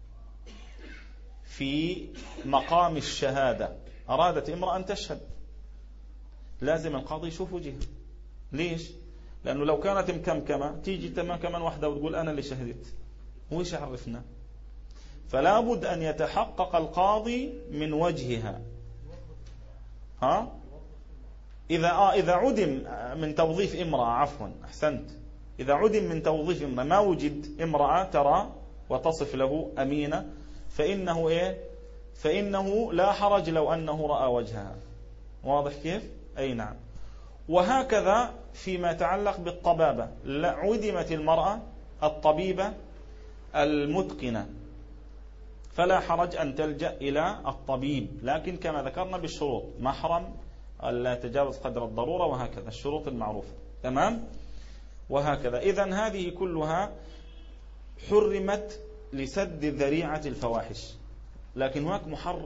في مقام الشهادة. أرادت امرأة أن تشهد، لازم القاضي يشوف وجهها. ليش؟ لأنه لو كانت مكمكمة تيجي تمام كمان واحدة وتقول أنا اللي شهدت، وإيش عرفنا؟ فلا بد أن يتحقق القاضي من وجهها. ها؟ إذا عدم من توظيف امرأة، عفوا أحسنت، إذا عدم من توظيف امرأة، ما وجد امرأة ترى وتصف له أمينة، فإنه فإنه لا حرج لو أنه رأى وجهها. واضح كيف؟ أي نعم. وهكذا فيما يتعلق بالطبابة، عدمت المرأة الطبيبة المتقنة، فلا حرج أن تلجأ إلى الطبيب، لكن كما ذكرنا بالشروط: محرم، لا يتجاوز قدر الضرورة، وهكذا الشروط المعروفة. تمام؟ وهكذا. إذن هذه كلها حرمت لسد ذريعة الفواحش، لكن هناك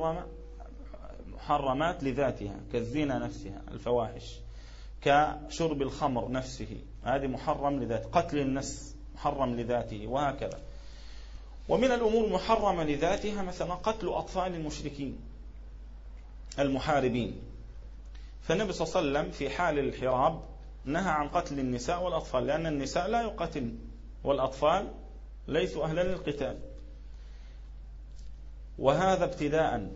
محرمات لذاتها كالزنا نفسها، الفواحش، كشرب الخمر نفسه، هذه محرم لذاته، قتل النفس محرم لذاته، وهكذا. ومن الأمور المحرمة لذاتها مثلا قتل أطفال المشركين المحاربين، فالنبي صلى الله عليه وسلم في حال الحراب نهى عن قتل النساء والأطفال، لأن النساء لا يقتلن والأطفال ليسوا أهلا للقتال، وهذا ابتداء.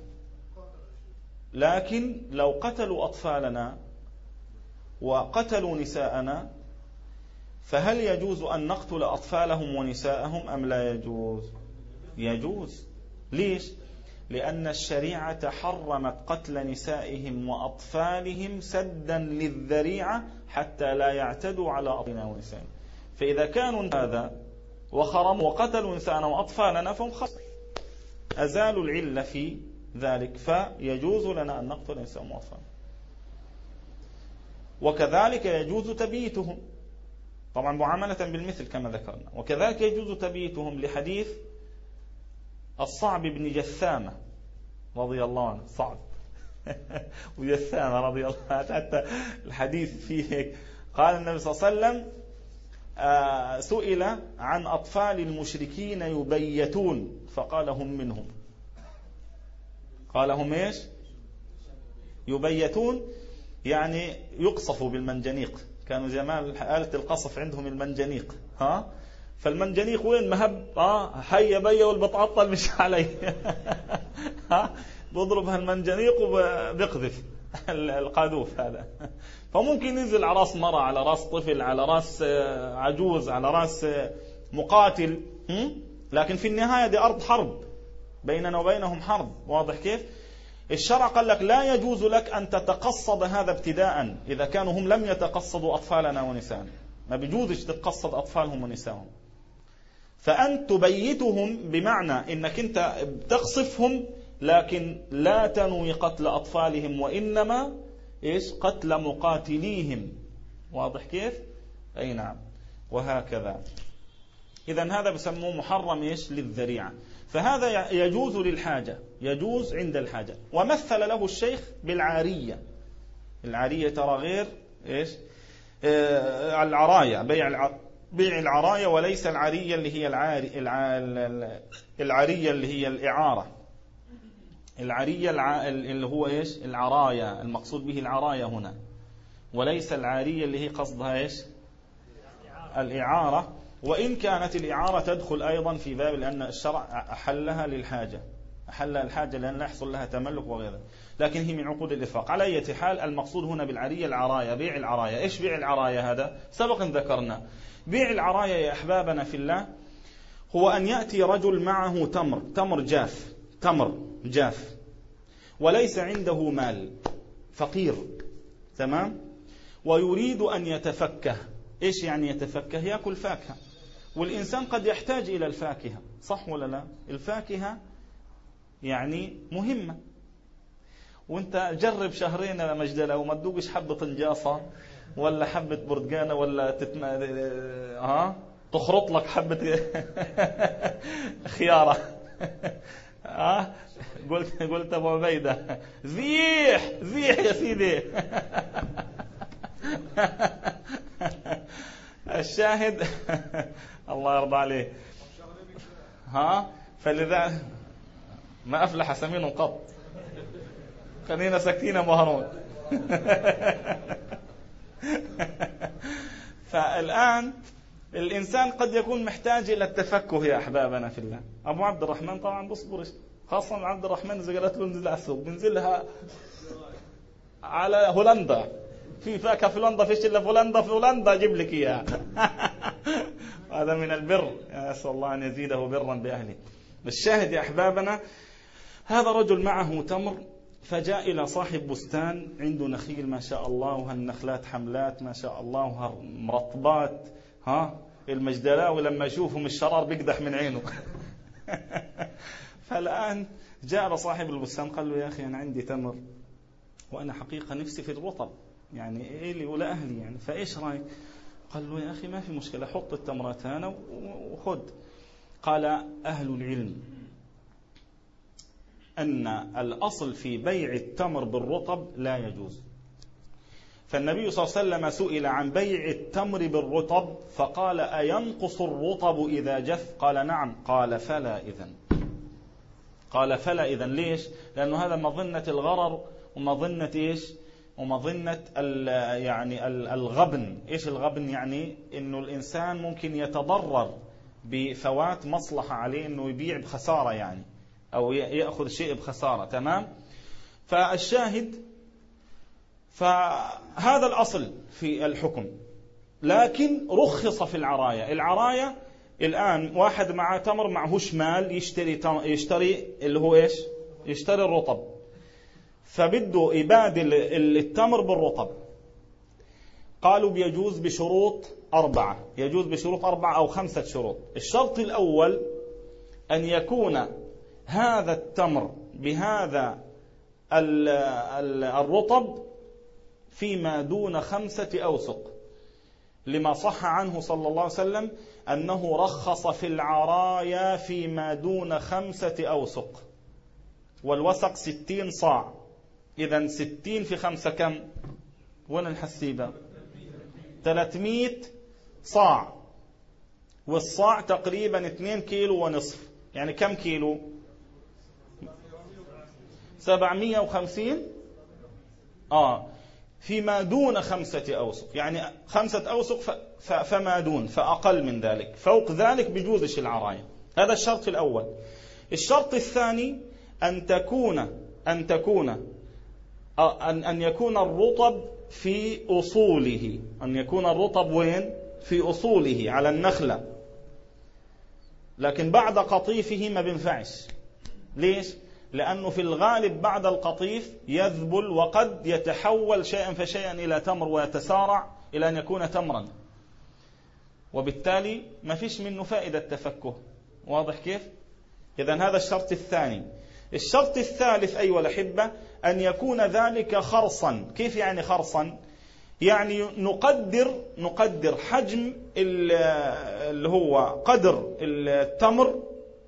لكن لو قتلوا أطفالنا وقتلوا نساءنا، فهل يجوز أن نقتل أطفالهم ونساءهم أم لا يجوز؟ يجوز. ليش؟ لأن الشريعة حرمت قتل نسائهم وأطفالهم سدا للذريعة حتى لا يعتدوا على أطفالنا ونسائهم. فإذا كانوا هذا وخرموا وقتلوا نساءنا وأطفالنا فهم خطر، أزالوا العلة في ذلك، فيجوز لنا أن نقتل نساءهم وأطفالنا. وكذلك يجوز تبييتهم، طبعا معاملة بالمثل كما ذكرنا. وكذلك يجوز تبييتهم لحديث الصعب بن جثامة رضي الله عنه، صعب وجثامة رضي الله عنه، حتى الحديث فيه قال النبي صلى الله عليه وسلم: سئل عن أطفال المشركين يبيتون، فقال: هم منهم. قال: هم إيش؟ يبيتون، يعني يقصفوا بالمنجنيق، كانوا زمان آلة القصف عندهم المنجنيق، ها؟ فالمنجنيق وين مهب، هيا بيا والبطعطل مش علي ها؟ بضربها المنجنيق وبيقذف القاذوف هذا. فممكن ينزل على راس مرة، على راس طفل، على راس عجوز، على راس مقاتل، لكن في النهاية دي أرض حرب، بيننا وبينهم حرب. واضح كيف؟ الشرع قال لك لا يجوز لك أن تتقصد هذا ابتداء، إذا كانوا هم لم يتقصدوا أطفالنا ونساءنا، ما بيجوزش تتقصد أطفالهم ونساءهم. فأنت تبيتهم بمعنى إنك أنت بتقصفهم، لكن لا تنوي قتل أطفالهم، وإنما إيش؟ قتل مقاتليهم. واضح كيف؟ أي نعم. وهكذا. إذن هذا بسموه محرم إيش؟ للذريعة. فهذا يجوز للحاجة، يجوز عند الحاجة. ومثل له الشيخ بالعارية. العارية ترى غير إيش؟ العراية، بيع العراية، وليس العارية اللي هي العارية اللي هي الإعارة. العارية اللي هو إيش؟ العراية، المقصود به العراية هنا، وليس العارية اللي هي قصدها إيش؟ الإعارة. وإن كانت الإعارة تدخل أيضا في باب، لأن الشرع أحلها للحاجة، أحلها الحاجة لأن لا يحصل لها تملك وغيره، لكن هي من عقود الإفاق. على أي حال المقصود هنا بالعارية العراية، بيع العراية. إيش بيع العراية هذا؟ سبق ذكرنا. بيع العراية يا أحبابنا في الله هو أن يأتي رجل معه تمر جاف، وليس عنده مال، فقير، تمام، ويريد أن يتفكه. إيش يعني يتفكه؟ يأكل فاكهة، والإنسان قد يحتاج إلى الفاكهة، صح ولا لا؟ الفاكهة يعني مهمة. وانت جرب شهرين مجدلة وما تدوقش حبة طنجاصة ولا حبة برتقانة ولا تخرط لك حبة خيارة قلت أبو عبيدة زيح يا سيدي الشاهد الله يرضى عليه. فلذا ما أفلح سمين قط، خلينا ساكتين مهرون فالآن الإنسان قد يكون محتاج إلى التفكه يا أحبابنا في الله. أبو عبد الرحمن طبعا بصبر، خاصة عبد الرحمن إذا قالت له انزل على السوق بنزلها على هولندا، في فاكهة في هولندا فيش إلا في هولندا، في هولندا أجيب لك إياها. هذا من البر، أسأل الله أن يزيده برا بأهله. الشاهد يا أحبابنا، هذا رجل معه تمر، فجاء إلى صاحب بستان عنده نخيل ما شاء الله، وهالنخلات حملات ما شاء الله، وهالمرطبات، المجدلاوي لما يشوفهم الشرار بيقدح من عينه. فالآن جاء صاحب البستان قال له يا أخي أنا عندي تمر وأنا حقيقة نفسي في الرطب، يعني إلي ولا أهلي يعني، فإيش رأيك؟ قال له يا أخي ما في مشكلة، حط التمرات هنا وخذ. قال أهل العلم أن الأصل في بيع التمر بالرطب لا يجوز. فالنبي صلى الله عليه وسلم سئل عن بيع التمر بالرطب فقال أينقص الرطب إذا جف؟ قال نعم. قال فلا إذن. قال فلا إذن. ليش؟ لأنه هذا مظنة الغرر ومظنة إيش؟ ومظنة يعني الغبن. إيش الغبن؟ يعني إنه الإنسان ممكن يتضرر بفوات مصلحة عليه إنه يبيع بخسارة يعني، أو يأخذ شيء بخسارة. تمام؟ فالشاهد، فهذا الأصل في الحكم. لكن رخص في العراية. العراية الآن واحد معه تمر معهوش مال يشتري اللي هو إيش؟ يشتري الرطب، فبده يبادل التمر بالرطب. قالوا بيجوز بشروط 4، يجوز بشروط 4 أو 5 شروط. الشرط الأول أن يكون هذا التمر بهذا الرطب فيما دون 5 أوسق، لما صح عنه صلى الله عليه وسلم أنه رخص في العرايا فيما دون 5 أوسق، والوسق 60 صاع. إذن 60 في 5 كم؟ وين الحسيبة؟ 300 صاع، والصاع تقريبا 2 كيلو ونصف، يعني كم كيلو؟ 750. فيما دون 5 أوسق، يعني 5 أوسق فما دون، فأقل من ذلك. فوق ذلك بيجوزش العراية. هذا الشرط الأول. الشرط الثاني أن يكون الرطب في أصوله. أن يكون الرطب وين؟ في أصوله على النخلة، لكن بعد قطيفه ما بينفعش. ليش؟ لأنه في الغالب بعد القطيف يذبل، وقد يتحول شيئا فشيئا إلى تمر ويتسارع إلى أن يكون تمرا، وبالتالي ما فيش منه فائدة تفكه. واضح كيف؟ إذن هذا الشرط الثاني. الشرط الثالث أيها الأحبة أن يكون ذلك خرصا. كيف يعني خرصا؟ يعني نقدر حجم اللي هو قدر التمر،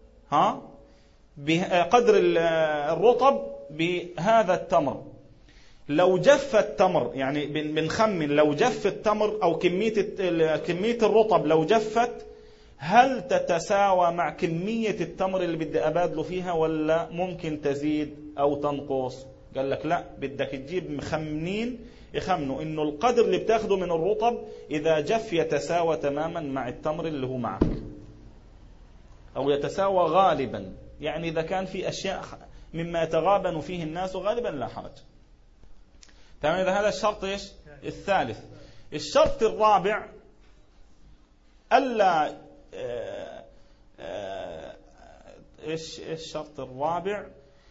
بقدر الرطب بهذا التمر. لو جف التمر، يعني بنخمن لو جف التمر أو كمية الرطب لو جفت، هل تتساوى مع كمية التمر اللي بدي أبادله فيها، ولا ممكن تزيد أو تنقص؟ قال لك لا، بدك تجيب يخمنوا إنه القدر اللي بتاخده من الرطب إذا جف يتساوى تماما مع التمر اللي هو معك، أو يتساوى غالبا. يعني إذا كان في أشياء مما يتغابن فيه الناس غالبا لا حرج. تمام؟ إذا هذا الشرط إيش؟ الثالث. الشرط الرابع ألا إيش الشرط الرابع؟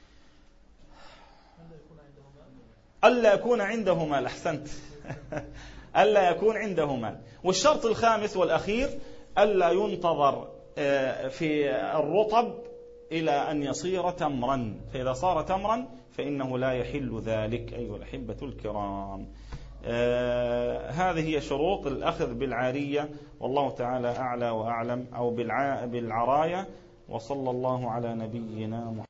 ألا يكون عنده مال. أحسنت. ألا يكون عنده مال. والشرط الخامس والأخير ألا ينتظر في الرطب إلى أن يصير تمرا، فإذا صار تمرا فإنه لا يحل ذلك أيها الأحبة الكرام. هذه هي شروط الأخذ بالعارية، والله تعالى أعلى وأعلم، أو بالعراية. وصلى الله على نبينا محمد.